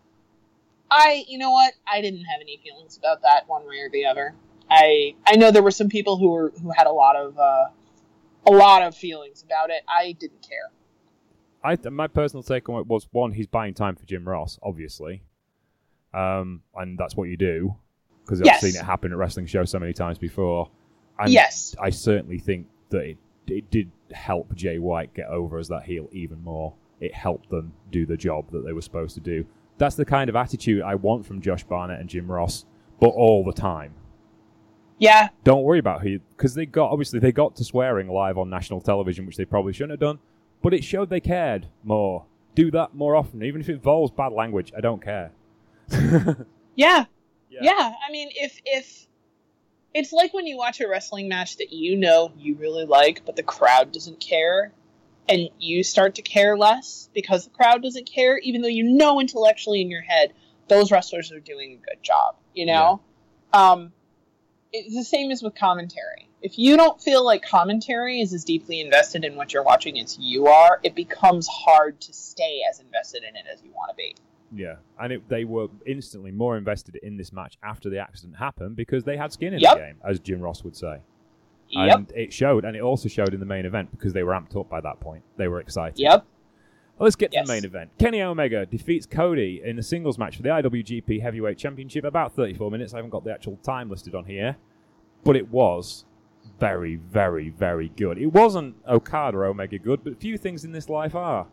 I, you know what? I didn't have any feelings about that one way or the other. I I know there were some people who were who had a lot of uh, a lot of feelings about it. I didn't care. I my personal take on it was, one, he's buying time for Jim Ross, obviously, um, and that's what you do because I've yes. seen it happen at wrestling shows so many times before. And yes, I certainly think that it it did help Jay White get over as that heel even more. It helped them do the job that they were supposed to do. That's the kind of attitude I want from Josh Barnett and Jim Ross, but all the time. Yeah. Don't worry about who, because they got obviously they got to swearing live on national television, which they probably shouldn't have done, but it showed they cared more. Do that more often, even if it involves bad language. I don't care. yeah. yeah. Yeah. I mean, if if it's like when you watch a wrestling match that you know you really like, but the crowd doesn't care, and you start to care less because the crowd doesn't care, even though you know intellectually in your head those wrestlers are doing a good job. You know. Yeah. Um. It's the same as with commentary. If you don't feel like commentary is as deeply invested in what you're watching as you are, it becomes hard to stay as invested in it as you want to be. Yeah, and it, they were instantly more invested in this match after the accident happened because they had skin in yep. the game, as Jim Ross would say. Yep. And it showed, and it also showed in the main event because they were amped up by that point. They were excited. Yep. Well, let's get to yes. the main event. Kenny Omega defeats Cody in a singles match for the I W G P Heavyweight Championship. About thirty-four minutes. I haven't got the actual time listed on here. But it was very, very, very good. It wasn't Okada Omega good, but few things in this life are.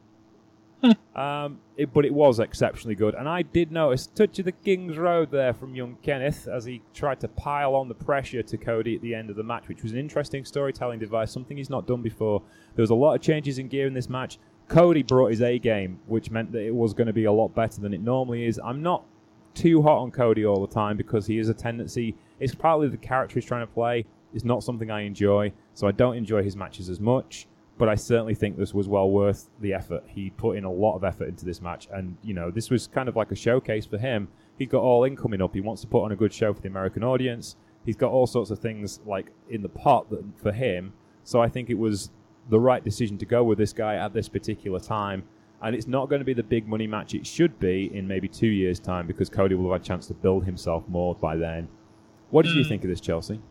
um, it, but it was exceptionally good. And I did notice a touch of the King's Road there from young Kenneth as he tried to pile on the pressure to Cody at the end of the match, which was an interesting storytelling device, something he's not done before. There was a lot of changes in gear in this match. Cody brought his A game, which meant that it was going to be a lot better than it normally is. I'm not too hot on Cody all the time because he is a tendency... It's partly the character he's trying to play. It's not something I enjoy, so I don't enjoy his matches as much. But I certainly think this was well worth the effort. He put in a lot of effort into this match, and you know this was kind of like a showcase for him. He's got All In coming up. He wants to put on a good show for the American audience. He's got all sorts of things like in the pot that, for him. So I think it was the right decision to go with this guy at this particular time. And it's not going to be the big money match it should be in maybe two years' time because Cody will have had a chance to build himself more by then. What did you think of this, Chelsea?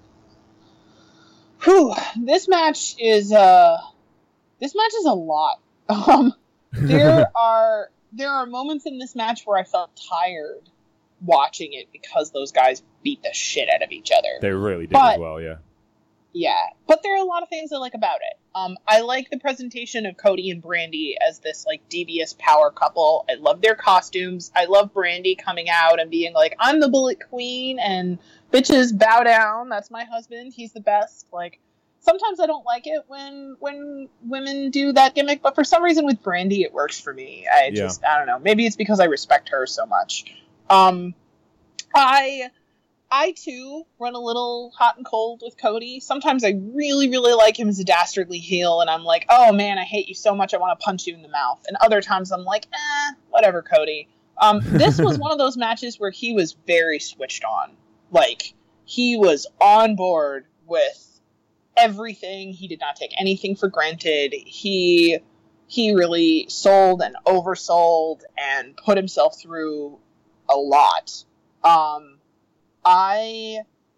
Whew, this match is uh, this match is a lot. Um, there are there are moments in this match where I felt tired watching it because those guys beat the shit out of each other. They really did but, as well, yeah. Yeah, but there are a lot of things I like about it. Um, I like the presentation of Cody and Brandy as this like devious power couple. I love their costumes. I love Brandy coming out and being like, "I'm the Bullet Queen," and bitches bow down. That's my husband. He's the best. Like, sometimes I don't like it when when women do that gimmick, but for some reason with Brandy it works for me. I just yeah. I don't know. Maybe it's because I respect her so much. Um, I. I, too, run a little hot and cold with Cody. Sometimes I really, really like him as a dastardly heel, and I'm like, oh, man, I hate you so much, I want to punch you in the mouth. And other times I'm like, eh, whatever, Cody. Um, this was one of those matches where he was very switched on. Like, he was on board with everything. He did not take anything for granted. He, he really sold and oversold and put himself through a lot. Um... I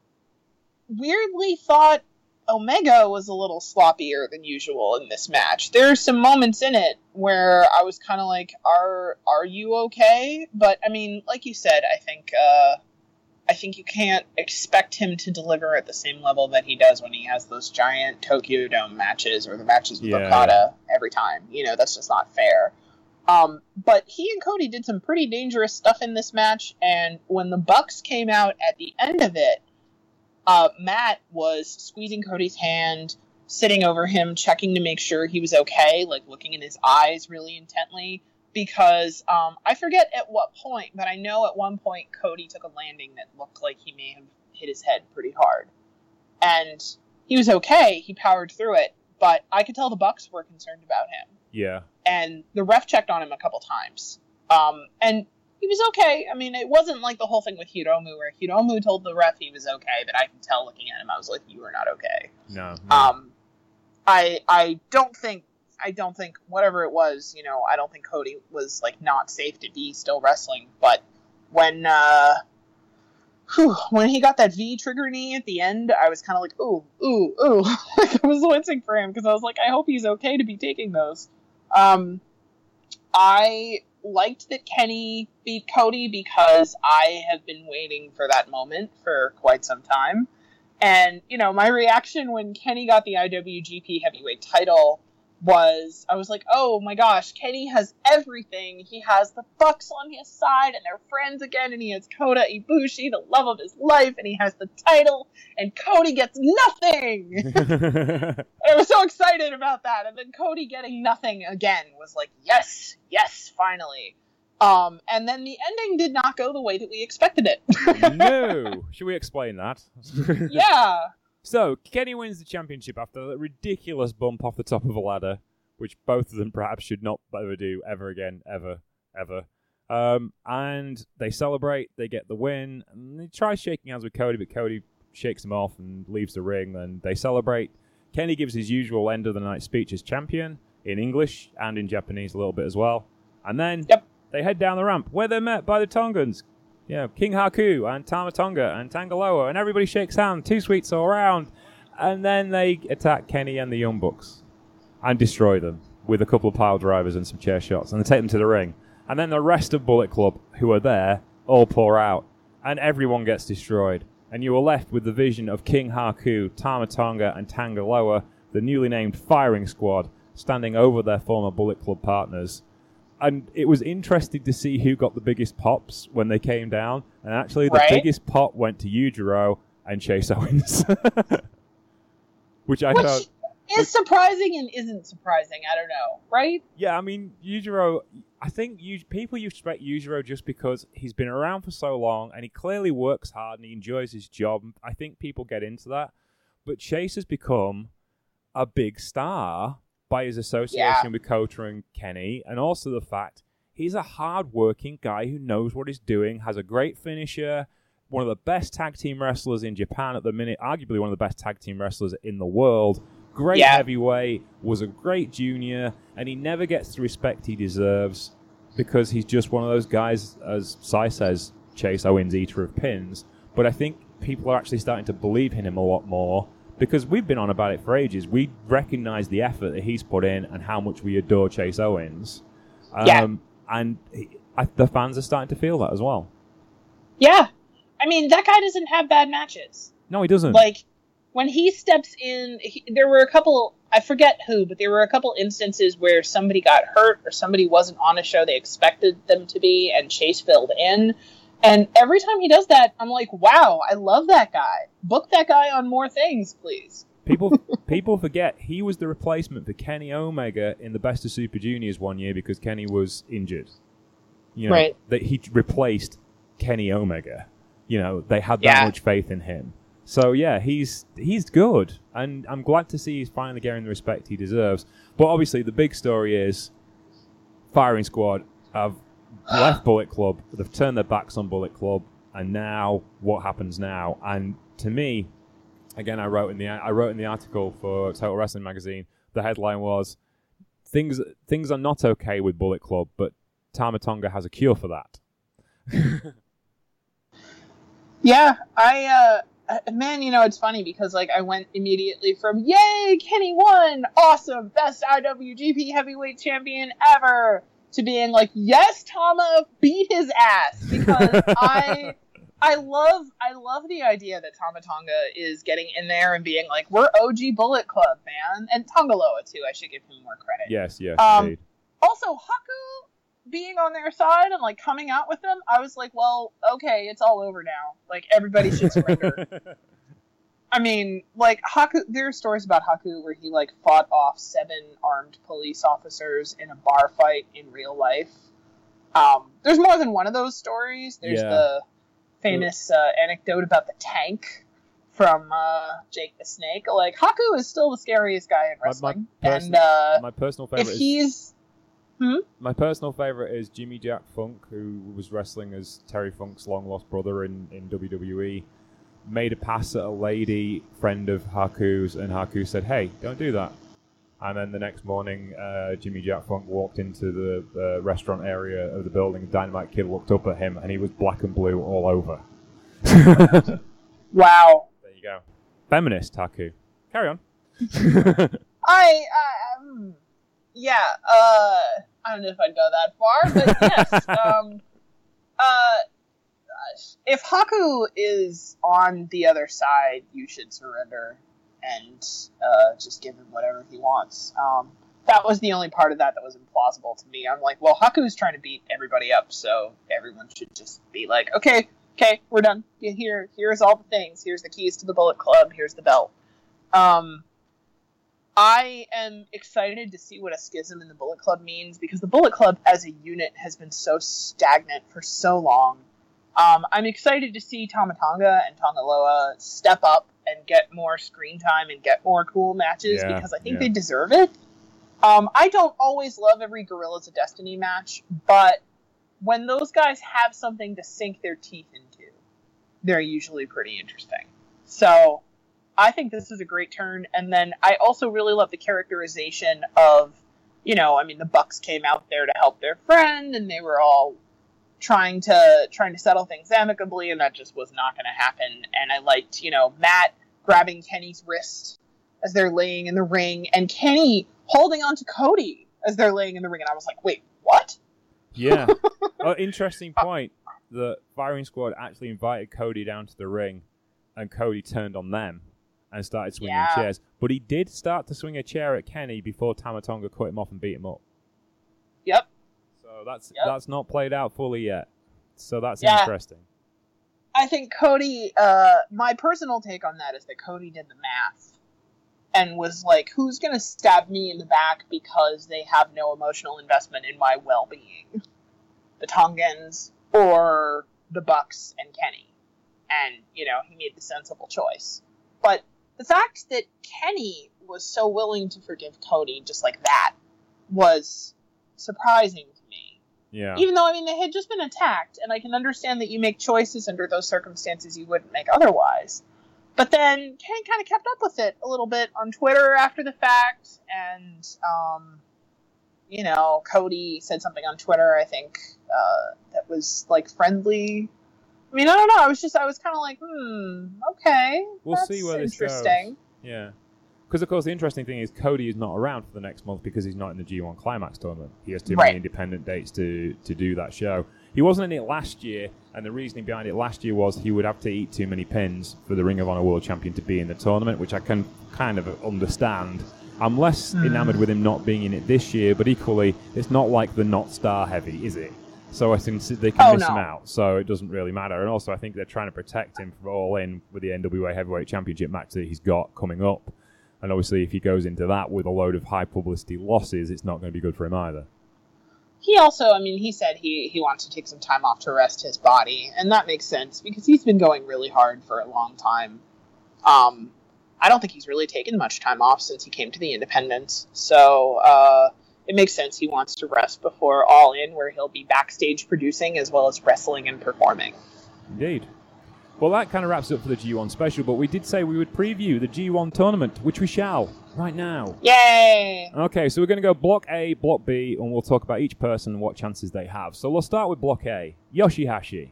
weirdly thought Omega was a little sloppier than usual in this match. There are some moments in it where I was kind of like, "Are are you okay?" But I mean, like you said, I think uh, I think you can't expect him to deliver at the same level that he does when he has those giant Tokyo Dome matches or the matches with yeah. Okada every time. You know, that's just not fair. Um, but he and Cody did some pretty dangerous stuff in this match, and when the Bucks came out at the end of it, uh, Matt was squeezing Cody's hand, sitting over him, checking to make sure he was okay, like looking in his eyes really intently, because um, I forget at what point, but I know at one point Cody took a landing that looked like he may have hit his head pretty hard. And he was okay, he powered through it, but I could tell the Bucks were concerned about him. Yeah. And the ref checked on him a couple times. Um, and he was okay. I mean, it wasn't like the whole thing with Hiromu, where Hiromu told the ref he was okay, but I can tell looking at him, I was like, you are not okay. No. no. Um, I I don't think I don't think whatever it was, you know, I don't think Cody was like not safe to be still wrestling. But when uh, whew, when he got that V trigger knee at the end, I was kind of like, ooh, ooh, ooh. Like I was wincing for him because I was like, I hope he's okay to be taking those. Um, I liked that Kenny beat Cody because I have been waiting for that moment for quite some time. And, you know, my reaction when Kenny got the I W G P Heavyweight title was, I was like, oh my gosh, Kenny has everything. He has the Bucks on his side, and they're friends again, and he has Kota Ibushi, the love of his life, and he has the title, and Cody gets nothing! And I was so excited about that, and then Cody getting nothing again was like, yes, yes, finally. Um, and then the ending did not go the way that we expected it. No! Should we explain that? Yeah. So, Kenny wins the championship after that ridiculous bump off the top of a ladder, which both of them perhaps should not ever do ever again, ever, ever. Um, and they celebrate, they get the win, and they try shaking hands with Cody, but Cody shakes him off and leaves the ring, and they celebrate. Kenny gives his usual end of the night speech as champion, in English and in Japanese a little bit as well. And then yep. they head down the ramp, where they're met by the Tongans. You know, King Haku and Tama Tonga and Tangaloa, and everybody shakes hands, two sweets all around, and then they attack Kenny and the Young Bucks and destroy them with a couple of pile drivers and some chair shots, and they take them to the ring. And then the rest of Bullet Club, who are there, all pour out, and everyone gets destroyed. And you are left with the vision of King Haku, Tama Tonga, and Tangaloa, the newly named Firing Squad, standing over their former Bullet Club partners. And it was interesting to see who got the biggest pops when they came down. And actually, the right? biggest pop went to Yujiro and Chase Owens. Which I Which thought... is which, surprising and isn't surprising. I don't know, right? Yeah, I mean, Yujiro... I think you, people respect Yujiro just because he's been around for so long, and he clearly works hard, and he enjoys his job. I think people get into that. But Chase has become a big star by his association yeah. with Kota and Kenny, and also the fact he's a hard-working guy who knows what he's doing, has a great finisher, one of the best tag team wrestlers in Japan at the minute, arguably one of the best tag team wrestlers in the world, great yeah. heavyweight, was a great junior, and he never gets the respect he deserves because he's just one of those guys, as Sai says, Chase Owens, eater of pins. But I think people are actually starting to believe in him a lot more, because we've been on about it for ages. We recognize the effort that he's put in and how much we adore Chase Owens. Um, yeah. And he, I, the fans are starting to feel that as well. Yeah. I mean, that guy doesn't have bad matches. No, he doesn't. Like, when he steps in, he, there were a couple, I forget who, but there were a couple instances where somebody got hurt or somebody wasn't on a show they expected them to be, and Chase filled in. And every time he does that, I'm like, wow, I love that guy. Book that guy on more things, please. People people forget he was the replacement for Kenny Omega in the Best of Super Juniors one year because Kenny was injured. You know, right. That he replaced Kenny Omega. You know, they had that yeah. much faith in him. So yeah, he's he's good, and I'm glad to see he's finally getting the respect he deserves. But obviously, the big story is Firing Squad have left Bullet Club, they've turned their backs on Bullet Club, and now what happens now? And to me, again, I wrote in the I wrote in the article for Total Wrestling Magazine. The headline was things things are not okay with Bullet Club, but Tama Tonga has a cure for that. Yeah, I uh, man, you know, it's funny because like I went immediately from yay, Kenny won, awesome, best I W G P Heavyweight Champion ever, to being like, yes, Tama beat his ass, because I I love I love the idea that Tama Tonga is getting in there and being like, we're O G Bullet Club, man. And Tongaloa too, I should give him more credit. Yes, yes, um, indeed. Also, Haku being on their side and like coming out with them, I was like, well, okay, it's all over now. Like, everybody should surrender. I mean, like, Haku, there are stories about Haku where he, like, fought off seven armed police officers in a bar fight in real life. Um, there's more than one of those stories. There's Yeah. the famous uh, anecdote about the tank from uh, Jake the Snake. Like, Haku is still the scariest guy in wrestling. My, my, person, and uh, my personal if favorite is... he's... Hmm? My personal favorite is Jimmy Jack Funk, who was wrestling as Terry Funk's long-lost brother in, in W W E. Made a pass at a lady friend of Haku's, and Haku said, "Hey, don't do that." And then the next morning, uh, Jimmy Jack Funk walked into the uh, restaurant area of the building. Dynamite Kid looked up at him, and he was black and blue all over. Wow. There you go. Feminist, Haku. Carry on. I, I um, yeah, uh, I don't know if I'd go that far, but yes, um, uh, if Haku is on the other side, you should surrender and uh, just give him whatever he wants. Um, that was the only part of that that was implausible to me. I'm like, well, Haku's trying to beat everybody up, so everyone should just be like, okay, okay, we're done. Here, here's all the things. Here's the keys to the Bullet Club. Here's the belt. Um, I am excited to see what a schism in the Bullet Club means, because the Bullet Club as a unit has been so stagnant for so long. Um, I'm excited to see Tama Tonga and Tongaloa step up and get more screen time and get more cool matches, yeah, because I think yeah. they deserve it. Um, I don't always love every Gorillas of Destiny match, but when those guys have something to sink their teeth into, they're usually pretty interesting. So I think this is a great turn. And then I also really love the characterization of, you know, I mean, the Bucks came out there to help their friend, and they were all trying to trying to settle things amicably, and that just was not going to happen. And I liked, you know, Matt grabbing Kenny's wrist as they're laying in the ring, and Kenny holding on to Cody as they're laying in the ring, and I was like, wait, what? Yeah. Oh, interesting point. The Firing Squad actually invited Cody down to the ring, and Cody turned on them and started swinging Yeah. chairs. But he did start to swing a chair at Kenny before Tama Tonga cut him off and beat him up. Yep. So that's Yep. that's not played out fully yet. So that's Yeah. interesting. I think Cody, uh, my personal take on that is that Cody did the math and was like, who's going to stab me in the back because they have no emotional investment in my well-being? The Tongans or the Bucks and Kenny? And, you know, he made the sensible choice. But the fact that Kenny was so willing to forgive Cody just like that was surprising to me. Yeah. Even though, I mean, they had just been attacked, and I can understand that you make choices under those circumstances you wouldn't make otherwise. But then Kenny kind of kept up with it a little bit on Twitter after the fact, and, um, you know, Cody said something on Twitter, I think, uh, that was, like, friendly. I mean, I don't know, I was just, I was kind of like, hmm, okay, We'll that's see where this interesting. goes. Yeah. Because, of course, the interesting thing is Cody is not around for the next month because he's not in the G one Climax tournament. He has too Right. many independent dates to, to do that show. He wasn't in it last year, and the reasoning behind it last year was he would have to eat too many pins for the Ring of Honor World Champion to be in the tournament, which I can kind of understand. I'm less Mm. enamored with him not being in it this year, but equally, it's not like the not star heavy, is it? So I think they can Oh, miss him no. out, so it doesn't really matter. And also, I think they're trying to protect him from All In with the N W A Heavyweight Championship match that he's got coming up. And obviously, if he goes into that with a load of high publicity losses, it's not going to be good for him either. He also, I mean, he said he, he wants to take some time off to rest his body, and that makes sense, because he's been going really hard for a long time. Um, I don't think he's really taken much time off since he came to the Independents, so uh, it makes sense he wants to rest before All In, where he'll be backstage producing as well as wrestling and performing. Indeed. Well, that kind of wraps it up for the G one special, but we did say we would preview the G one tournament, which we shall right now. Yay! Okay, so we're going to go Block A, Block B, and we'll talk about each person and what chances they have. So we'll start with Block A. Yoshihashi.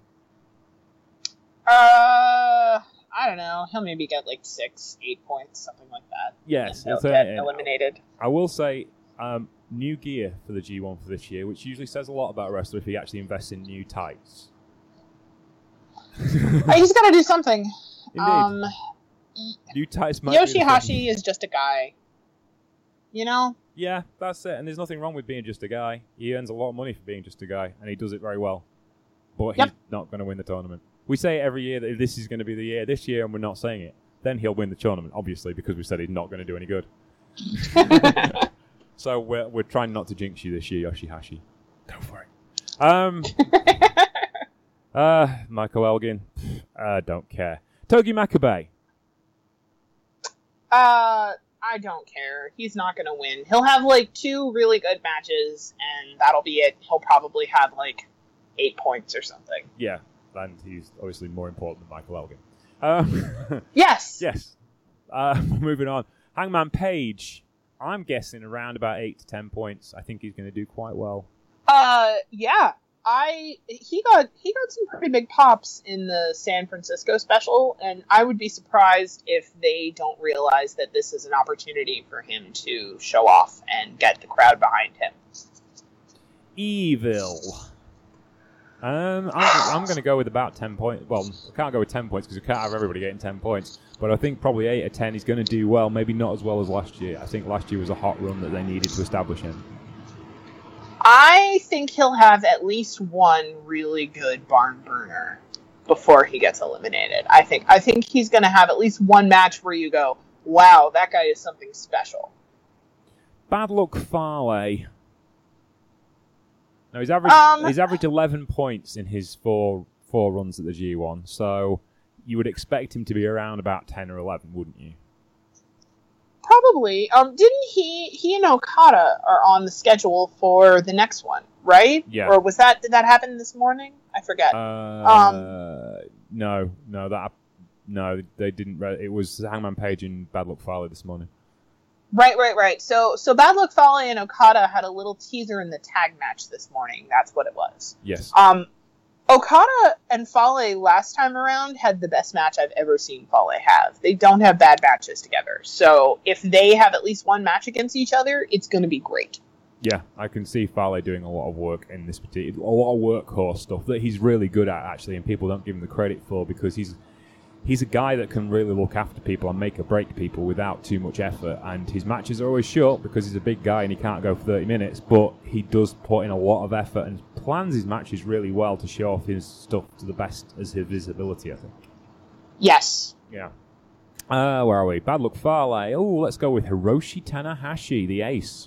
Uh, I don't know. He'll maybe get like six, eight points, something like that. Yes. He'll it's a- get uh, eliminated. I will say, um, new gear for the G one for this year, which usually says a lot about a wrestler if he actually invests in new tights. Uh, he's got to do something. Indeed. Um, new tights might be the thing. Yoshihashi is just a guy. You know? Yeah, that's it. And there's nothing wrong with being just a guy. He earns a lot of money for being just a guy, and he does it very well. But Yep. he's not going to win the tournament. We say it every year that this is going to be the year this year, and we're not saying it. Then he'll win the tournament, obviously, because we said he's not going to do any good. So we're we're trying not to jinx you this year, Yoshihashi. Go for it. Um, uh, Michael Elgin. I uh, don't care. Togi Makabe. Uh, I don't care. He's not going to win. He'll have like two really good matches, and that'll be it. He'll probably have like eight points or something. Yeah, and he's obviously more important than Michael Elgin. Um, yes. Yes. Uh, moving on. Hangman Page, I'm guessing around about eight to ten points. I think he's going to do quite well. Uh, yeah. I he got he got some pretty big pops in the San Francisco special, and I would be surprised if they don't realize that this is an opportunity for him to show off and get the crowd behind him. Evil. Um, I'm, I'm going to go with about ten points. Well, I can't go with ten points because we can't have everybody getting ten points. But I think probably eight or ten he's going to do well. Maybe not as well as last year. I think last year was a hot run that they needed to establish him. I think he'll have at least one really good barn burner before he gets eliminated. I think I think he's going to have at least one match where you go, wow, that guy is something special. Bad Luck Fale. No, he's averaged Um, he's averaged eleven points in his four four runs at the G one. So you would expect him to be around about ten or eleven, wouldn't you? Probably. Um, didn't he? He and Okada are on the schedule for the next one, right? Yeah. Or was that? Did that happen this morning? I forget. Uh, um, no, no, that no, they didn't. Re- it was Hangman Page and Bad Luck Fale this morning. Right, right, right. So, so Bad Luck Fale and Okada had a little teaser in the tag match this morning. That's what it was. Yes. Um, Okada and Fale last time around had the best match I've ever seen Fale have. They don't have bad matches together. So if they have at least one match against each other, it's going to be great. Yeah, I can see Fale doing a lot of work in this particular, a lot of workhorse stuff that he's really good at, actually, and people don't give him the credit for because he's he's a guy that can really look after people and make or break people without too much effort. And his matches are always short because he's a big guy and he can't go for thirty minutes, but he does put in a lot of effort and plans his matches really well to show off his stuff to the best as his visibility, I think. Yes. Yeah. Uh, where are we? Bad Luck Fale. Oh, let's go with Hiroshi Tanahashi, the ace.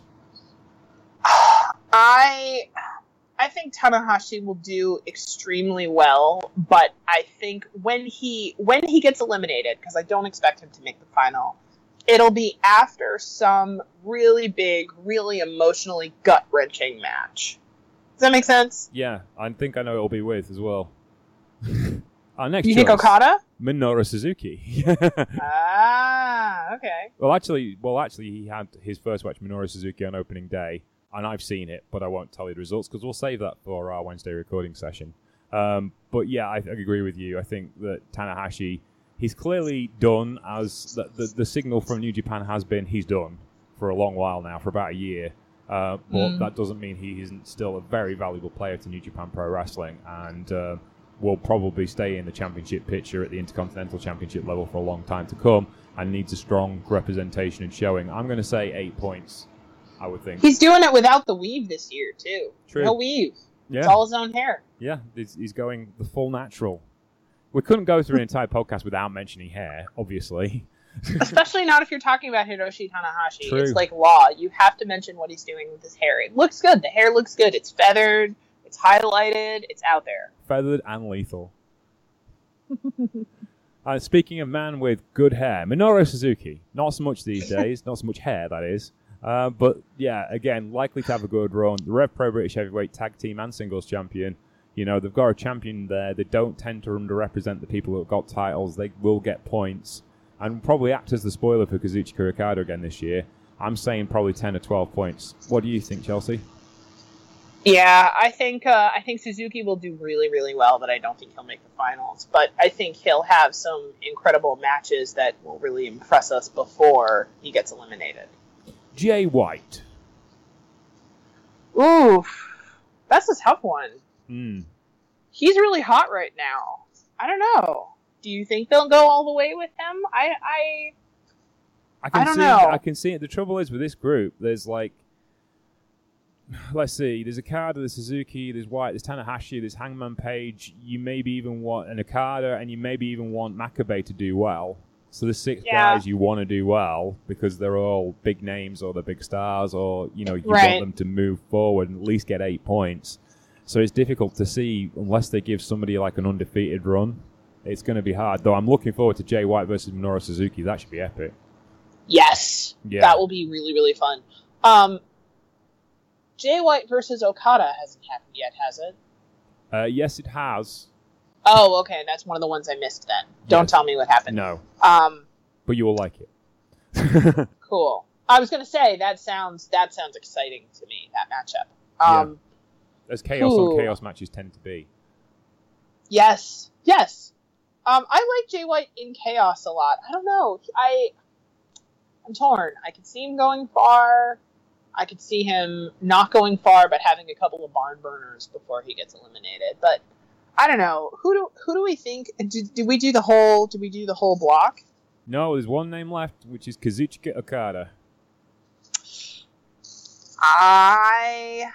I I think Tanahashi will do extremely well, but I think when he when he gets eliminated, because I don't expect him to make the final, it'll be after some really big, really emotionally gut-wrenching match. Does that make sense? Yeah, I think I know it'll be with as well. Our next You choice, think Okada? Minoru Suzuki. Ah, okay. Well, actually, well, actually, he had his first match, Minoru Suzuki, on opening day, and I've seen it, but I won't tell you the results because we'll save that for our Wednesday recording session. Um, but yeah, I, I agree with you. I think that Tanahashi, he's clearly done, as the, the, the signal from New Japan has been he's done for a long while now, for about a year. Uh, but mm. that doesn't mean he isn't still a very valuable player to New Japan Pro Wrestling, and uh, will probably stay in the championship picture at the Intercontinental Championship level for a long time to come, and needs a strong representation and showing. I'm going to say eight points, I would think. He's doing it without the weave this year, too. True. No weave. Yeah. It's all his own hair. Yeah, he's, he's going the full natural. We couldn't go through an entire podcast without mentioning hair, obviously. Especially not if you're talking about Hiroshi Tanahashi. True. It's like law. You have to mention what he's doing with his hair. It looks good. The hair looks good. It's feathered. It's highlighted. It's out there. Feathered and lethal. uh, speaking of man with good hair, Minoru Suzuki. Not so much these days. Not so much hair, that is. Uh, but, yeah, again, likely to have a good run. The Rev Pro British Heavyweight Tag Team and Singles Champion. You know, they've got a champion there. They don't tend to underrepresent the people who have got titles. They will get points. And probably act as the spoiler for Kazuchika Okada again this year. I'm saying probably ten or twelve points. What do you think, Chelsea? Yeah, I think uh, I think Suzuki will do really, really well, but I don't think he'll make the finals. But I think he'll have some incredible matches that will really impress us before he gets eliminated. Jay White. Oof. That's a tough one. Mm. He's really hot right now. I don't know. Do you think they'll go all the way with him? I I, I, can I don't see, know. I can see it. The trouble is with this group, there's like, let's see, there's Okada, there's Suzuki, there's White, there's Tanahashi, there's Hangman Page. You maybe even want an Okada, and you maybe even want Makabe to do well. So the six yeah. guys you want to do well because they're all big names or they're big stars, or you know you right. want them to move forward and at least get eight points. So it's difficult to see unless they give somebody like an undefeated run. It's going to be hard, though. I'm looking forward to Jay White versus Minoru Suzuki. That should be epic. Yes, Yeah. that will be really, really fun. Um, Jay White versus Okada hasn't happened yet, has it? Uh, yes, it has. Oh, okay, that's one of the ones I missed then. Don't Yes. tell me what happened. No, Um, but you will like it. cool. I was gonna say that sounds that sounds exciting to me. That matchup. Um, As chaos Ooh. on chaos matches tend to be. yes, yes. Um, I like Jay White in Chaos a lot. I don't know. I I'm torn. I could see him going far. I could see him not going far, but having a couple of barn burners before he gets eliminated. But I don't know. Who do who do we think? Did, did we do the whole? Did we do the whole block? No, there's one name left, which is Kazuchika Okada. I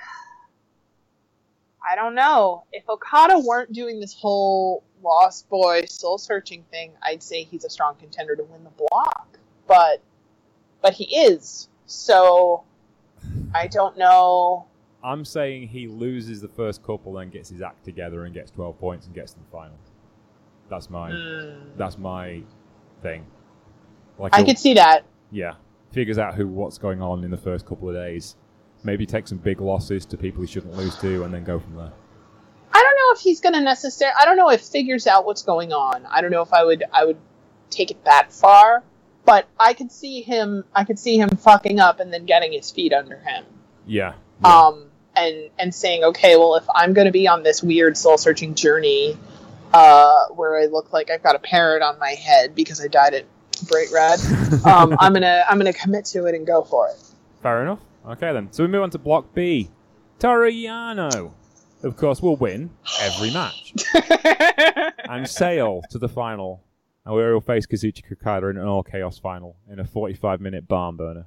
I don't know. If Okada weren't doing this whole Lost Boy soul searching thing, I'd say he's a strong contender to win the block. But but he is. So I don't know. I'm saying he loses the first couple, then gets his act together and gets twelve points and gets to the final. That's my Mm. that's my thing. Like I he'll- could see that. yeah, figures out who what's going on in the first couple of days. Maybe take some big losses to people he shouldn't lose to, and then go from there. I don't know if he's going to necessarily. I don't know if figures out what's going on. I don't know if I would. I would take it that far, but I could see him. I could see him fucking up and then getting his feet under him. Yeah. yeah. Um, and and saying, okay, well, if I'm going to be on this weird soul searching journey, uh, where I look like I've got a parrot on my head because I died at Bright Red, um, I'm gonna I'm gonna commit to it and go for it. Fair enough. Okay then. So we move on to Block B. Toru Yano, of course, will win every match and sail to the final. And we will face Kazuchika Okada in an all chaos final in a forty-five minute barn burner.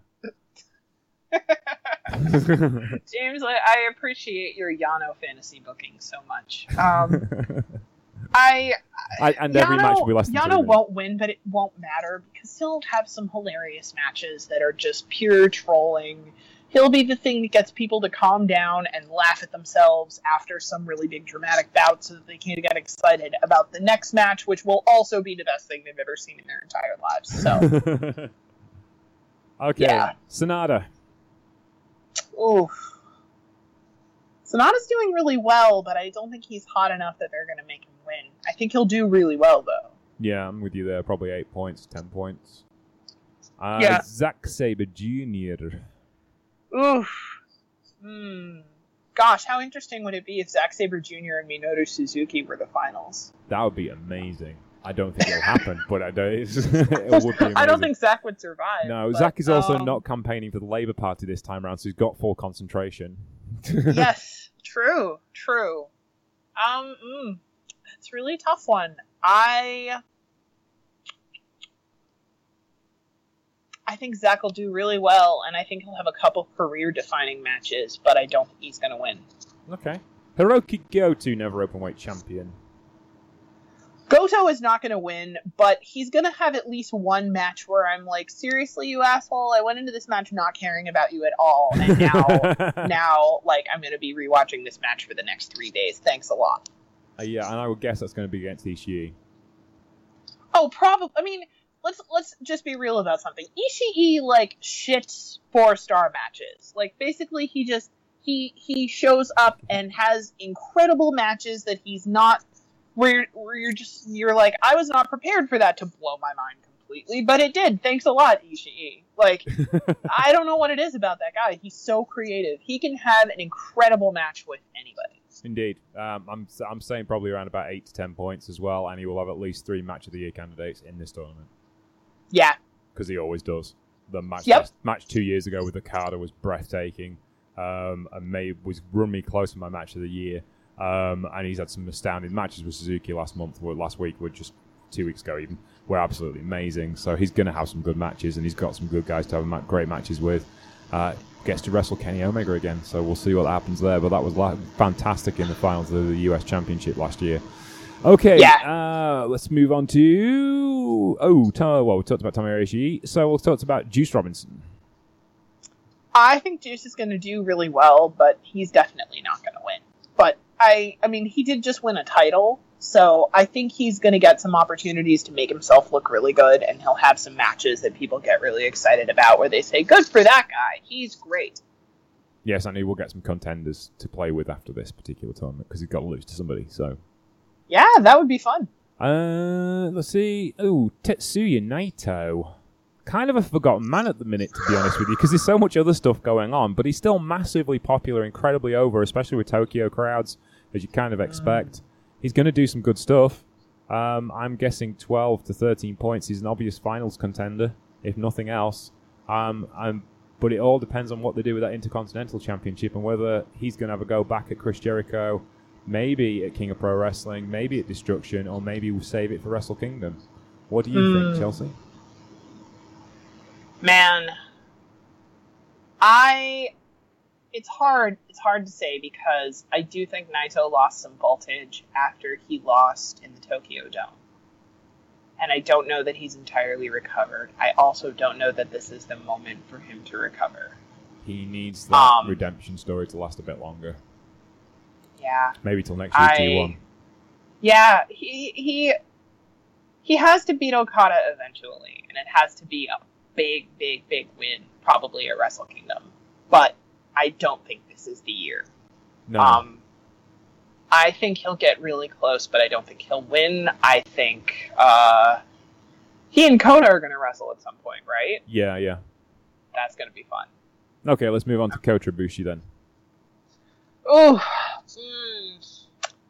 James, I, I appreciate your Yano fantasy booking so much. Um, I I, and every Yano, match will be less than three Yano minutes. won't win, but it won't matter because he'll have some hilarious matches that are just pure trolling. He'll be the thing that gets people to calm down and laugh at themselves after some really big dramatic bout so that they can get excited about the next match, which will also be the best thing they've ever seen in their entire lives. So, Okay, Yeah. Sonata. oof. Sonata's doing really well, but I don't think he's hot enough that they're going to make him win. I think he'll do really well, though. Yeah, I'm with you there. Probably eight points, ten points. Uh, Yeah. Zack Sabre Junior Oof. Hmm. Gosh, how interesting would it be if Zack Sabre Junior and Minoru Suzuki were the finals? That would be amazing. I don't think it'll happen, but I don't, it would be amazing. I don't think Zack would survive. No, but, Zack is also um, not campaigning for the Labour Party this time around, so he's got full concentration. Yes, true, true. Um, mm, that's a really tough one. I, I think Zack will do really well, and I think he'll have a couple career-defining matches, but I don't think he's going to win. Okay. Hiroki Goto, never openweight champion. Goto is not going to win, but he's going to have at least one match where I'm like, seriously, you asshole, I went into this match not caring about you at all, and now, now, like, I'm going to be rewatching this match for the next three days. Thanks a lot. Uh, yeah, and I would guess that's going to be against Ishii. Oh, probably. I mean, let's let's just be real about something. Ishii like shits four star matches. Like basically, he just he he shows up and has incredible matches that he's not. Where where you're just you're like, I was not prepared for that to blow my mind completely, but it did. Thanks a lot, Ishii. Like, I don't know what it is about that guy. He's so creative. He can have an incredible match with anybody. Indeed. Um, I'm I'm saying probably around about eight to ten points as well, and he will have at least three Match of the Year candidates in this tournament. Yeah. Because he always does. The match Yep. last, match two years ago with Okada was breathtaking, um, and May was run me close to my Match of the Year. Um, and he's had some astounding matches with Suzuki last month, or last week, or just two weeks ago even, were absolutely amazing. So he's going to have some good matches, and he's got some good guys to have ma- great matches with. Uh, gets to wrestle Kenny Omega again, so we'll see what happens there. But that was la- fantastic in the finals of the U S Championship last year. Okay, Yeah. uh, let's move on to... Oh, ta- well, we talked about Tomohiro Ishii, so we'll talk about Juice Robinson. I think Juice is going to do really well, but he's definitely not going to win. But I, I mean, he did just win a title, So I think he's going to get some opportunities to make himself look really good, and he'll have some matches that people get really excited about where they say, good for that guy, he's great. Yes, and he will get some contenders to play with after this particular tournament because he's got to lose to somebody. So, yeah, that would be fun. Uh, let's see. Oh, Tetsuya Naito. Kind of a forgotten man at the minute, to be honest with you, because there's so much other stuff going on, but he's still massively popular, incredibly over, especially with Tokyo crowds, as you kind of expect. Mm. He's going to do some good stuff. Um, I'm guessing twelve to thirteen points. He's an obvious finals contender, if nothing else. Um, I'm, but it all depends on what they do with that Intercontinental Championship and whether he's going to have a go back at Chris Jericho, maybe at King of Pro Wrestling, maybe at Destruction, or maybe we'll save it for Wrestle Kingdom. What do you mm. think, Chelsea? Man, I... It's hard. It's hard to say because I do think Naito lost some voltage after he lost in the Tokyo Dome. And I don't know that he's entirely recovered. I also don't know that this is the moment for him to recover. He needs that um, redemption story to last a bit longer. Yeah. Maybe till next year I, T one. Yeah, he he he has to beat Okada eventually, and it has to be a big, big, big win, probably at Wrestle Kingdom. But I don't think this is the year. No. Um, I think he'll get really close, but I don't think he'll win. I think uh, he and Kota are going to wrestle at some point, right? Yeah, yeah. That's going to be fun. Okay, let's move on to Kota Ibushi then. Oh, mm,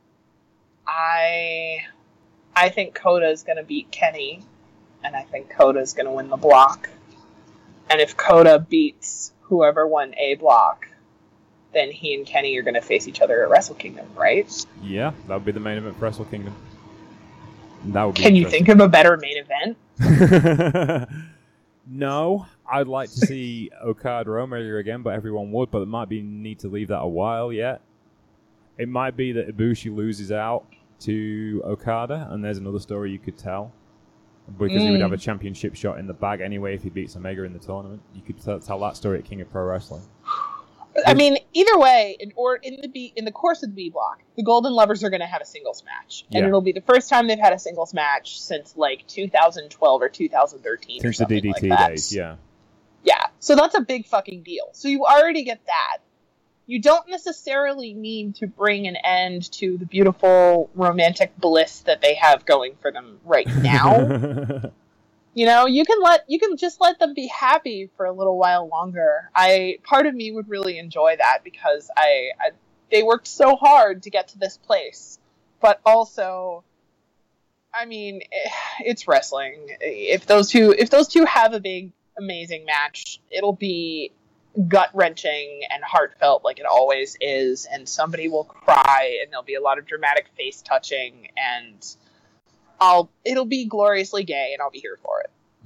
I, I think Kota is going to beat Kenny, and I think Kota is going to win the block. And if Kota beats whoever won A block, then he and Kenny are going to face each other at Wrestle Kingdom, right? Yeah, that would be the main event for Wrestle Kingdom. That would be Can you think of a better main event? No, I'd like to see Okada Omega again, but everyone would, but it might be need to leave that a while yet. It might be that Ibushi loses out to Okada, and there's another story you could tell. Because mm. he would have a championship shot in the bag anyway if he beats Omega in the tournament. You could t- tell that story at King of Pro Wrestling. I mean, either way, in, or in the B, in the course of the B block, the Golden Lovers are going to have a singles match, and yeah. it'll be the first time they've had a singles match since like two thousand twelve or two thousand thirteen. Since or something the D D T like days, yeah. Yeah, so that's a big fucking deal. So you already get that. You don't necessarily need to bring an end to the beautiful romantic bliss that they have going for them right now. You know, you can let you can just let them be happy for a little while longer. I part of me would really enjoy that because I, I they worked so hard to get to this place, but also, I mean, it's wrestling. If those two if those two have a big amazing match, it'll be gut wrenching and heartfelt like it always is, and somebody will cry, and there'll be a lot of dramatic face touching, and I'll, it'll be gloriously gay, and I'll be here for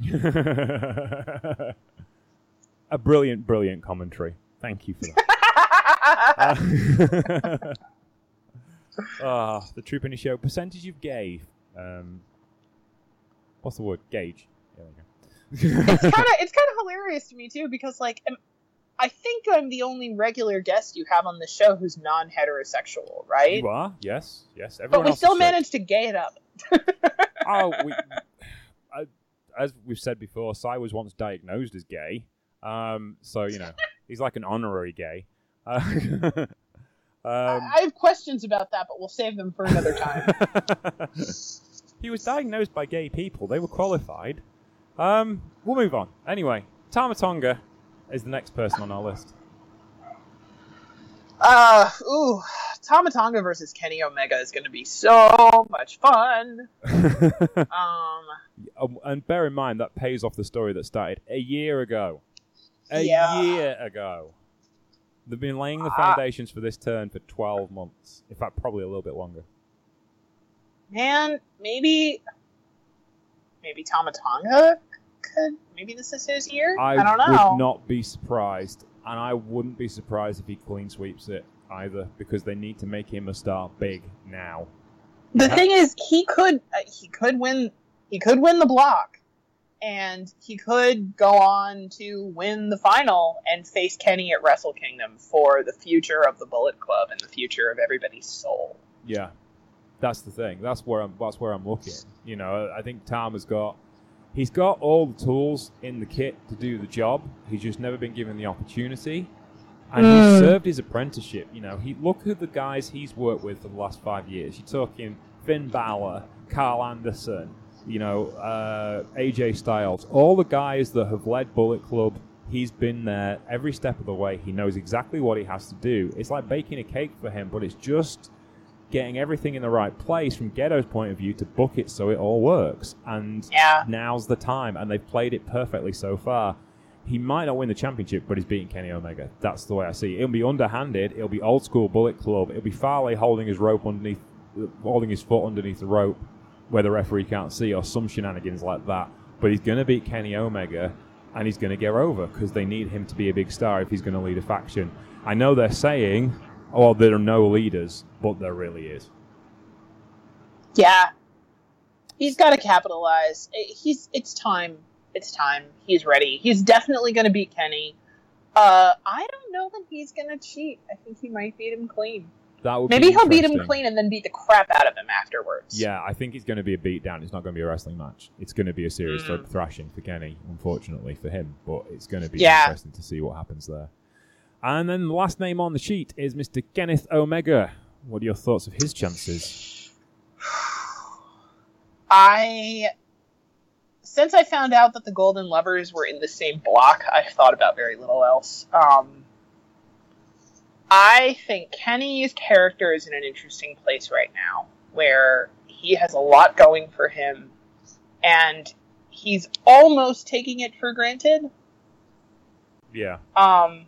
it. A brilliant, brilliant commentary. Thank you for that. uh, uh, the Troop in the Show. Percentage of gay. Um, what's the word? Gauge. There we go. It's kind of it's kind of hilarious to me, too, because, like, I think I'm the only regular guest you have on the show who's non-heterosexual, right? You are, yes. yes. Everyone but we else still managed to gay it up. oh, we, I, as we've said before, Cy was once diagnosed as gay. Um, so, you know, he's like an honorary gay. Uh, um, I have questions about that, but we'll save them for another time. He was diagnosed by gay people. They were qualified. Um, we'll move on. Anyway, Tama Tonga is the next person on our list. Uh, ooh, Tama Tonga versus Kenny Omega is going to be so much fun. um, and bear in mind that pays off the story that started a year ago. A yeah. year ago. They've been laying the foundations uh, for this turn for twelve months. In fact, probably a little bit longer. Man, maybe, maybe Tama Tonga could. Maybe this is his year. I, I don't know. would not be surprised. And I wouldn't be surprised if he clean sweeps it either, because they need to make him a star big now. The thing is, he could uh, he could win he could win the block, and he could go on to win the final and face Kenny at Wrestle Kingdom for the future of the Bullet Club and the future of everybody's soul. Yeah. That's the thing. That's where I'm. That's where I'm looking. You know, I think Tama's got. He's got all the tools in the kit to do the job. He's just never been given the opportunity, and mm. he's served his apprenticeship. You know, he look at the guys he's worked with for the last five years. You're talking Finn Balor, Carl Anderson. You know, uh, A J Styles. All the guys that have led Bullet Club. He's been there every step of the way. He knows exactly what he has to do. It's like baking a cake for him, but it's just getting everything in the right place from Ghetto's point of view to book it so it all works. And yeah. now's the time, and they've played it perfectly so far. He might not win the championship, but he's beating Kenny Omega. That's the way I see it. It'll be underhanded. It'll be old school Bullet Club. It'll be Farley holding his rope underneath, holding his foot underneath the rope where the referee can't see, or some shenanigans like that. But he's going to beat Kenny Omega. And he's going to get over because they need him to be a big star if he's going to lead a faction. I know they're saying, oh, there are no leaders, but there really is. Yeah. He's got to capitalize. He's. It's time. It's time. He's ready. He's definitely going to beat Kenny. Uh, I don't know that he's going to cheat. I think he might beat him clean. That would Maybe be he'll beat him clean and then beat the crap out of him afterwards. Yeah, I think it's going to be a beatdown. It's not going to be a wrestling match. It's going to be a serious Mm. thrashing for Kenny, unfortunately for him. But it's going to be Yeah. interesting to see what happens there. And then the last name on the sheet is Mister Kenneth Omega. What are your thoughts of his chances? I... Since I found out that the Golden Lovers were in the same block, I've thought about very little else. Um... I think Kenny's character is in an interesting place right now, where he has a lot going for him, and he's almost taking it for granted. Yeah. Um,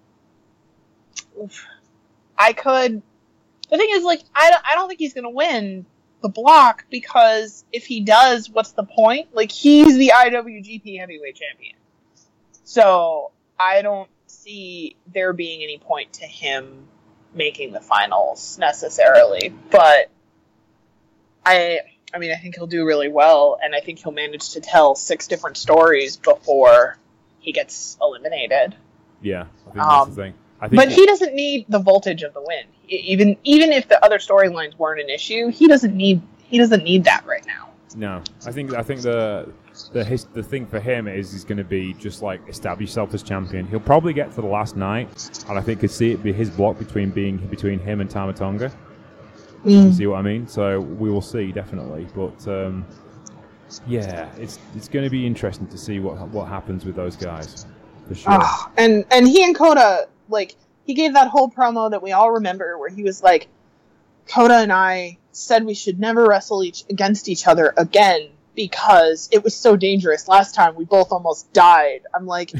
oof. I could... The thing is, like, I don't, I don't think he's going to win the block, because if he does, what's the point? Like, he's the I W G P Heavyweight Champion. So, I don't see there being any point to him making the finals necessarily, but I I mean I think he'll do really well, and I think he'll manage to tell six different stories before he gets eliminated. Yeah, I think Um, that's the thing. I think But he doesn't need the voltage of the win. E- Even even if the other storylines weren't an issue, he doesn't need he doesn't need that right now. No, I think I think the the his, the thing for him is he's going to be just like establish himself as champion. He'll probably get to the last night, and I think could see it be his block between being between him and Tama Tonga. Mm. You see what I mean? So we will see definitely, but um, yeah, it's it's going to be interesting to see what what happens with those guys for sure. Oh, and and he and Kota, like, he gave that whole promo that we all remember where he was like, Kota and I said we should never wrestle each against each other again because it was so dangerous. Last time we both almost died. I'm like,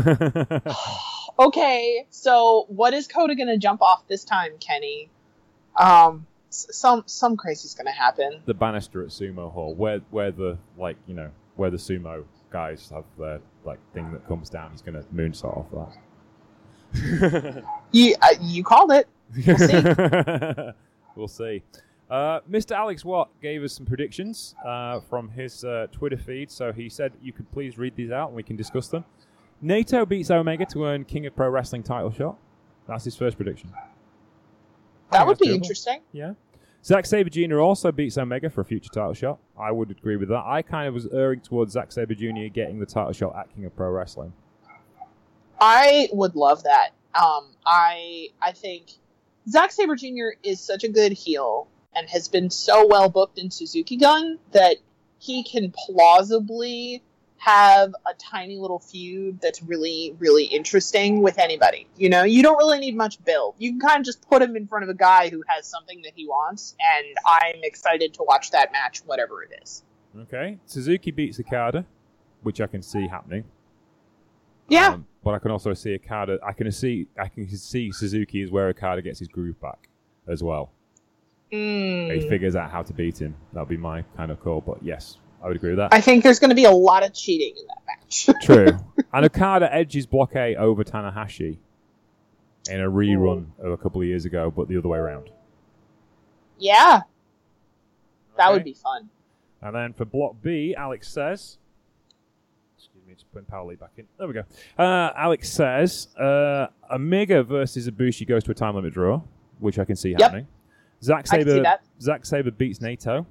okay, so what is Kota going to jump off this time, Kenny? Um, s- some some crazy's going to happen. The banister at Sumo Hall, where where the like you know where the sumo guys have their like thing that comes down. He's going to moonsault off that. You uh, you called it. We'll see. We'll see. Uh, Mister Alex Watt gave us some predictions uh, from his uh, Twitter feed, so he said you could please read these out and we can discuss them. Naito beats Omega to earn King of Pro Wrestling title shot. That's his first prediction. I That think would that's be doable. interesting. Yeah. Zack Sabre Junior also beats Omega for a future title shot. I would agree with that. I kind of was erring towards Zack Sabre Junior getting the title shot at King of Pro Wrestling. I would love that. Um, I I think Zack Sabre Junior is such a good heel and has been so well booked in Suzuki Gun that he can plausibly have a tiny little feud that's really, really interesting with anybody. You know, you don't really need much build. You can kind of just put him in front of a guy who has something that he wants, and I'm excited to watch that match, whatever it is. Okay. Suzuki beats Okada, which I can see happening. Yeah. Um, but I can also see Okada. I can see I can see Suzuki is where Okada gets his groove back as well. Mm. He figures out how to beat him. That'll be my kind of call. But yes, I would agree with that. I think there's going to be a lot of cheating in that match. True. And Okada edges Block A over Tanahashi in a rerun of a couple of years ago, but the other way around. Yeah. That Okay. would be fun. And then for Block B, Alex says... Excuse me, just putting Power Lead back in. There we go. Uh, Alex says, uh, Omega versus Ibushi goes to a time limit draw, which I can see Yep. happening. Zack I can see Sabre. that. Zack Sabre beats Naito.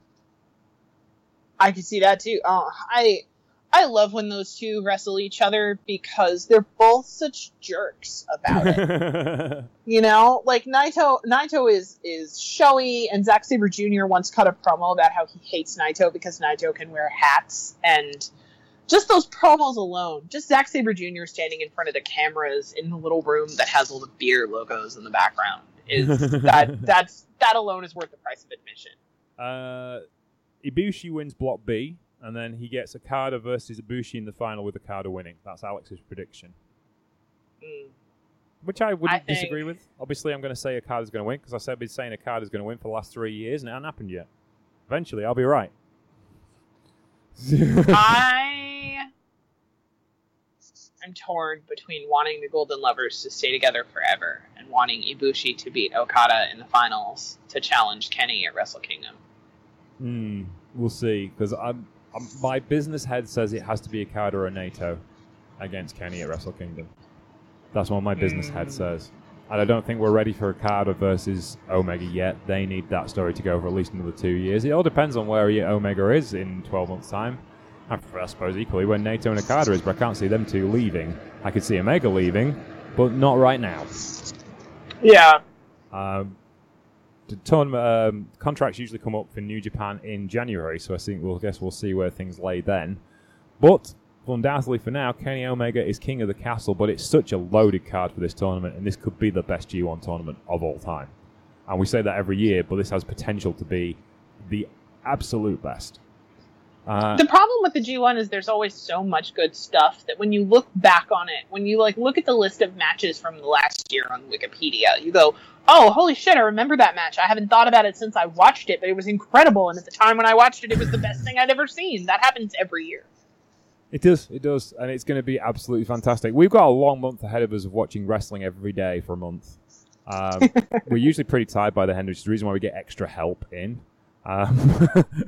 I can see that too. Uh, I I love when those two wrestle each other because they're both such jerks about it. You know, like Naito Naito is is showy, and Zack Sabre Junior once cut a promo about how he hates Naito because Naito can wear hats, and just those promos alone, just Zack Sabre Junior standing in front of the cameras in the little room that has all the beer logos in the background is that that's that alone is worth the price of admission. Uh, Ibushi wins Block B, and then he gets Okada versus Ibushi in the final with Okada winning. That's Alex's prediction. Mm. Which I wouldn't I think... disagree with. Obviously, I'm going to say Okada's going to win, because I said I've been saying Okada's going to win for the last three years, and it hasn't happened yet. Eventually, I'll be right. I am torn between wanting the Golden Lovers to stay together forever and wanting Ibushi to beat Okada in the finals to challenge Kenny at Wrestle Kingdom. Hmm, we'll see, because I'm, I'm, my business head says it has to be Okada or Naito against Kenny at Wrestle Kingdom. That's what my business mm. head says. And I don't think we're ready for Okada versus Omega yet. They need that story to go for at least another two years. It all depends on where Omega is in twelve months' time. And I suppose equally when Naito and Okada is, but I can't see them two leaving. I could see Omega leaving, but not right now. Yeah. Um, the tournament um, contracts usually come up for New Japan in January, so I think we'll guess we'll see where things lay then. But undoubtedly for now, Kenny Omega is king of the castle, but it's such a loaded card for this tournament, and this could be the best G one tournament of all time. And we say that every year, but this has potential to be the absolute best. Uh, the problem with the G one is there's always so much good stuff that when you look back on it, when you like look at the list of matches from the last year on Wikipedia, you go, oh, holy shit, I remember that match. I haven't thought about it since I watched it, but it was incredible, and at the time when I watched it, it was the best thing I'd ever seen. That happens every year. It does, it does, and it's going to be absolutely fantastic. We've got a long month ahead of us of watching wrestling every day for a month. Um, we're usually pretty tired by the end, which is the reason why we get extra help in. Um,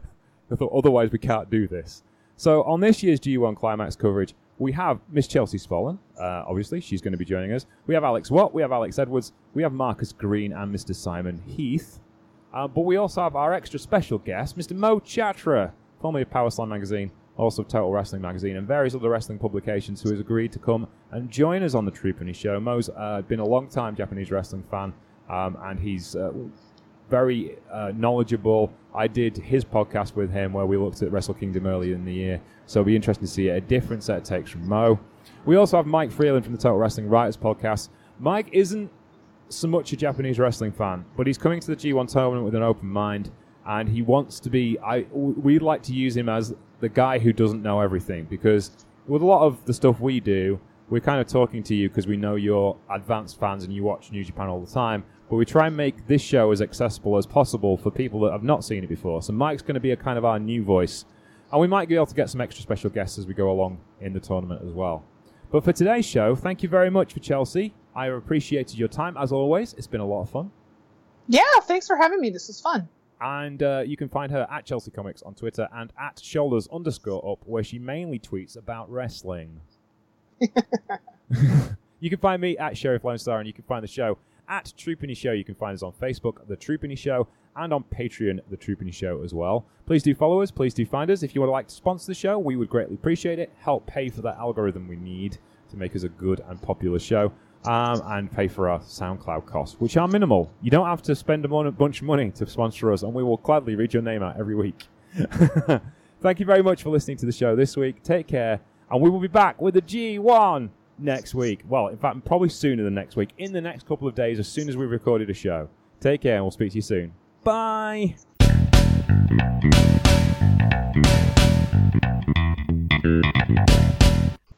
I thought otherwise we can't do this. So on this year's G one Climax coverage, we have Miss Chelsea Spollen. Uh, obviously, she's going to be joining us. We have Alex Watt, we have Alex Edwards, we have Marcus Green, and Mister Simon Heath. Uh, but we also have our extra special guest, Mister Mo Chatra, formerly of Power Slam Magazine, also Total Wrestling Magazine, and various other wrestling publications, who has agreed to come and join us on the Trupany Show. Mo's uh, been a long-time Japanese wrestling fan, um, and he's uh, very uh, knowledgeable. I did his podcast with him where we looked at Wrestle Kingdom earlier in the year, so it'll be interesting to see a different set of takes from Mo. We also have Mike Freeland from the Total Wrestling Writers Podcast. Mike isn't so much a Japanese wrestling fan, but he's coming to the G one tournament with an open mind, and he wants to be... I we'd like to use him as the guy who doesn't know everything, because with a lot of the stuff we do, we're kind of talking to you because we know you're advanced fans and you watch New Japan all the time, but we try and make this show as accessible as possible for people that have not seen it before. So Mike's going to be a kind of our new voice, and we might be able to get some extra special guests as we go along in the tournament as well. But for today's show, thank you very much for Chelsea. I appreciated your time, as always. It's been a lot of fun. Yeah, thanks for having me. This was fun. And uh, you can find her at Chelsea Comics on Twitter and at shoulders underscore up, where she mainly tweets about wrestling. You can find me at Sheriff Lone Star, and you can find the show at Trupany Show. You can find us on Facebook, The Trupany Show, and on Patreon, The Trupany Show as well. Please do follow us. Please do find us. If you would like to sponsor the show, we would greatly appreciate it. Help pay for that algorithm we need to make us a good and popular show. Um, and pay for our SoundCloud costs, which are minimal. You don't have to spend a mon- bunch of money to sponsor us, and we will gladly read your name out every week. Thank you very much for listening to the show this week. Take care, and we will be back with the G one next week. Well, in fact, probably sooner than next week, in the next couple of days, as soon as we've recorded a show. Take care, and we'll speak to you soon. Bye!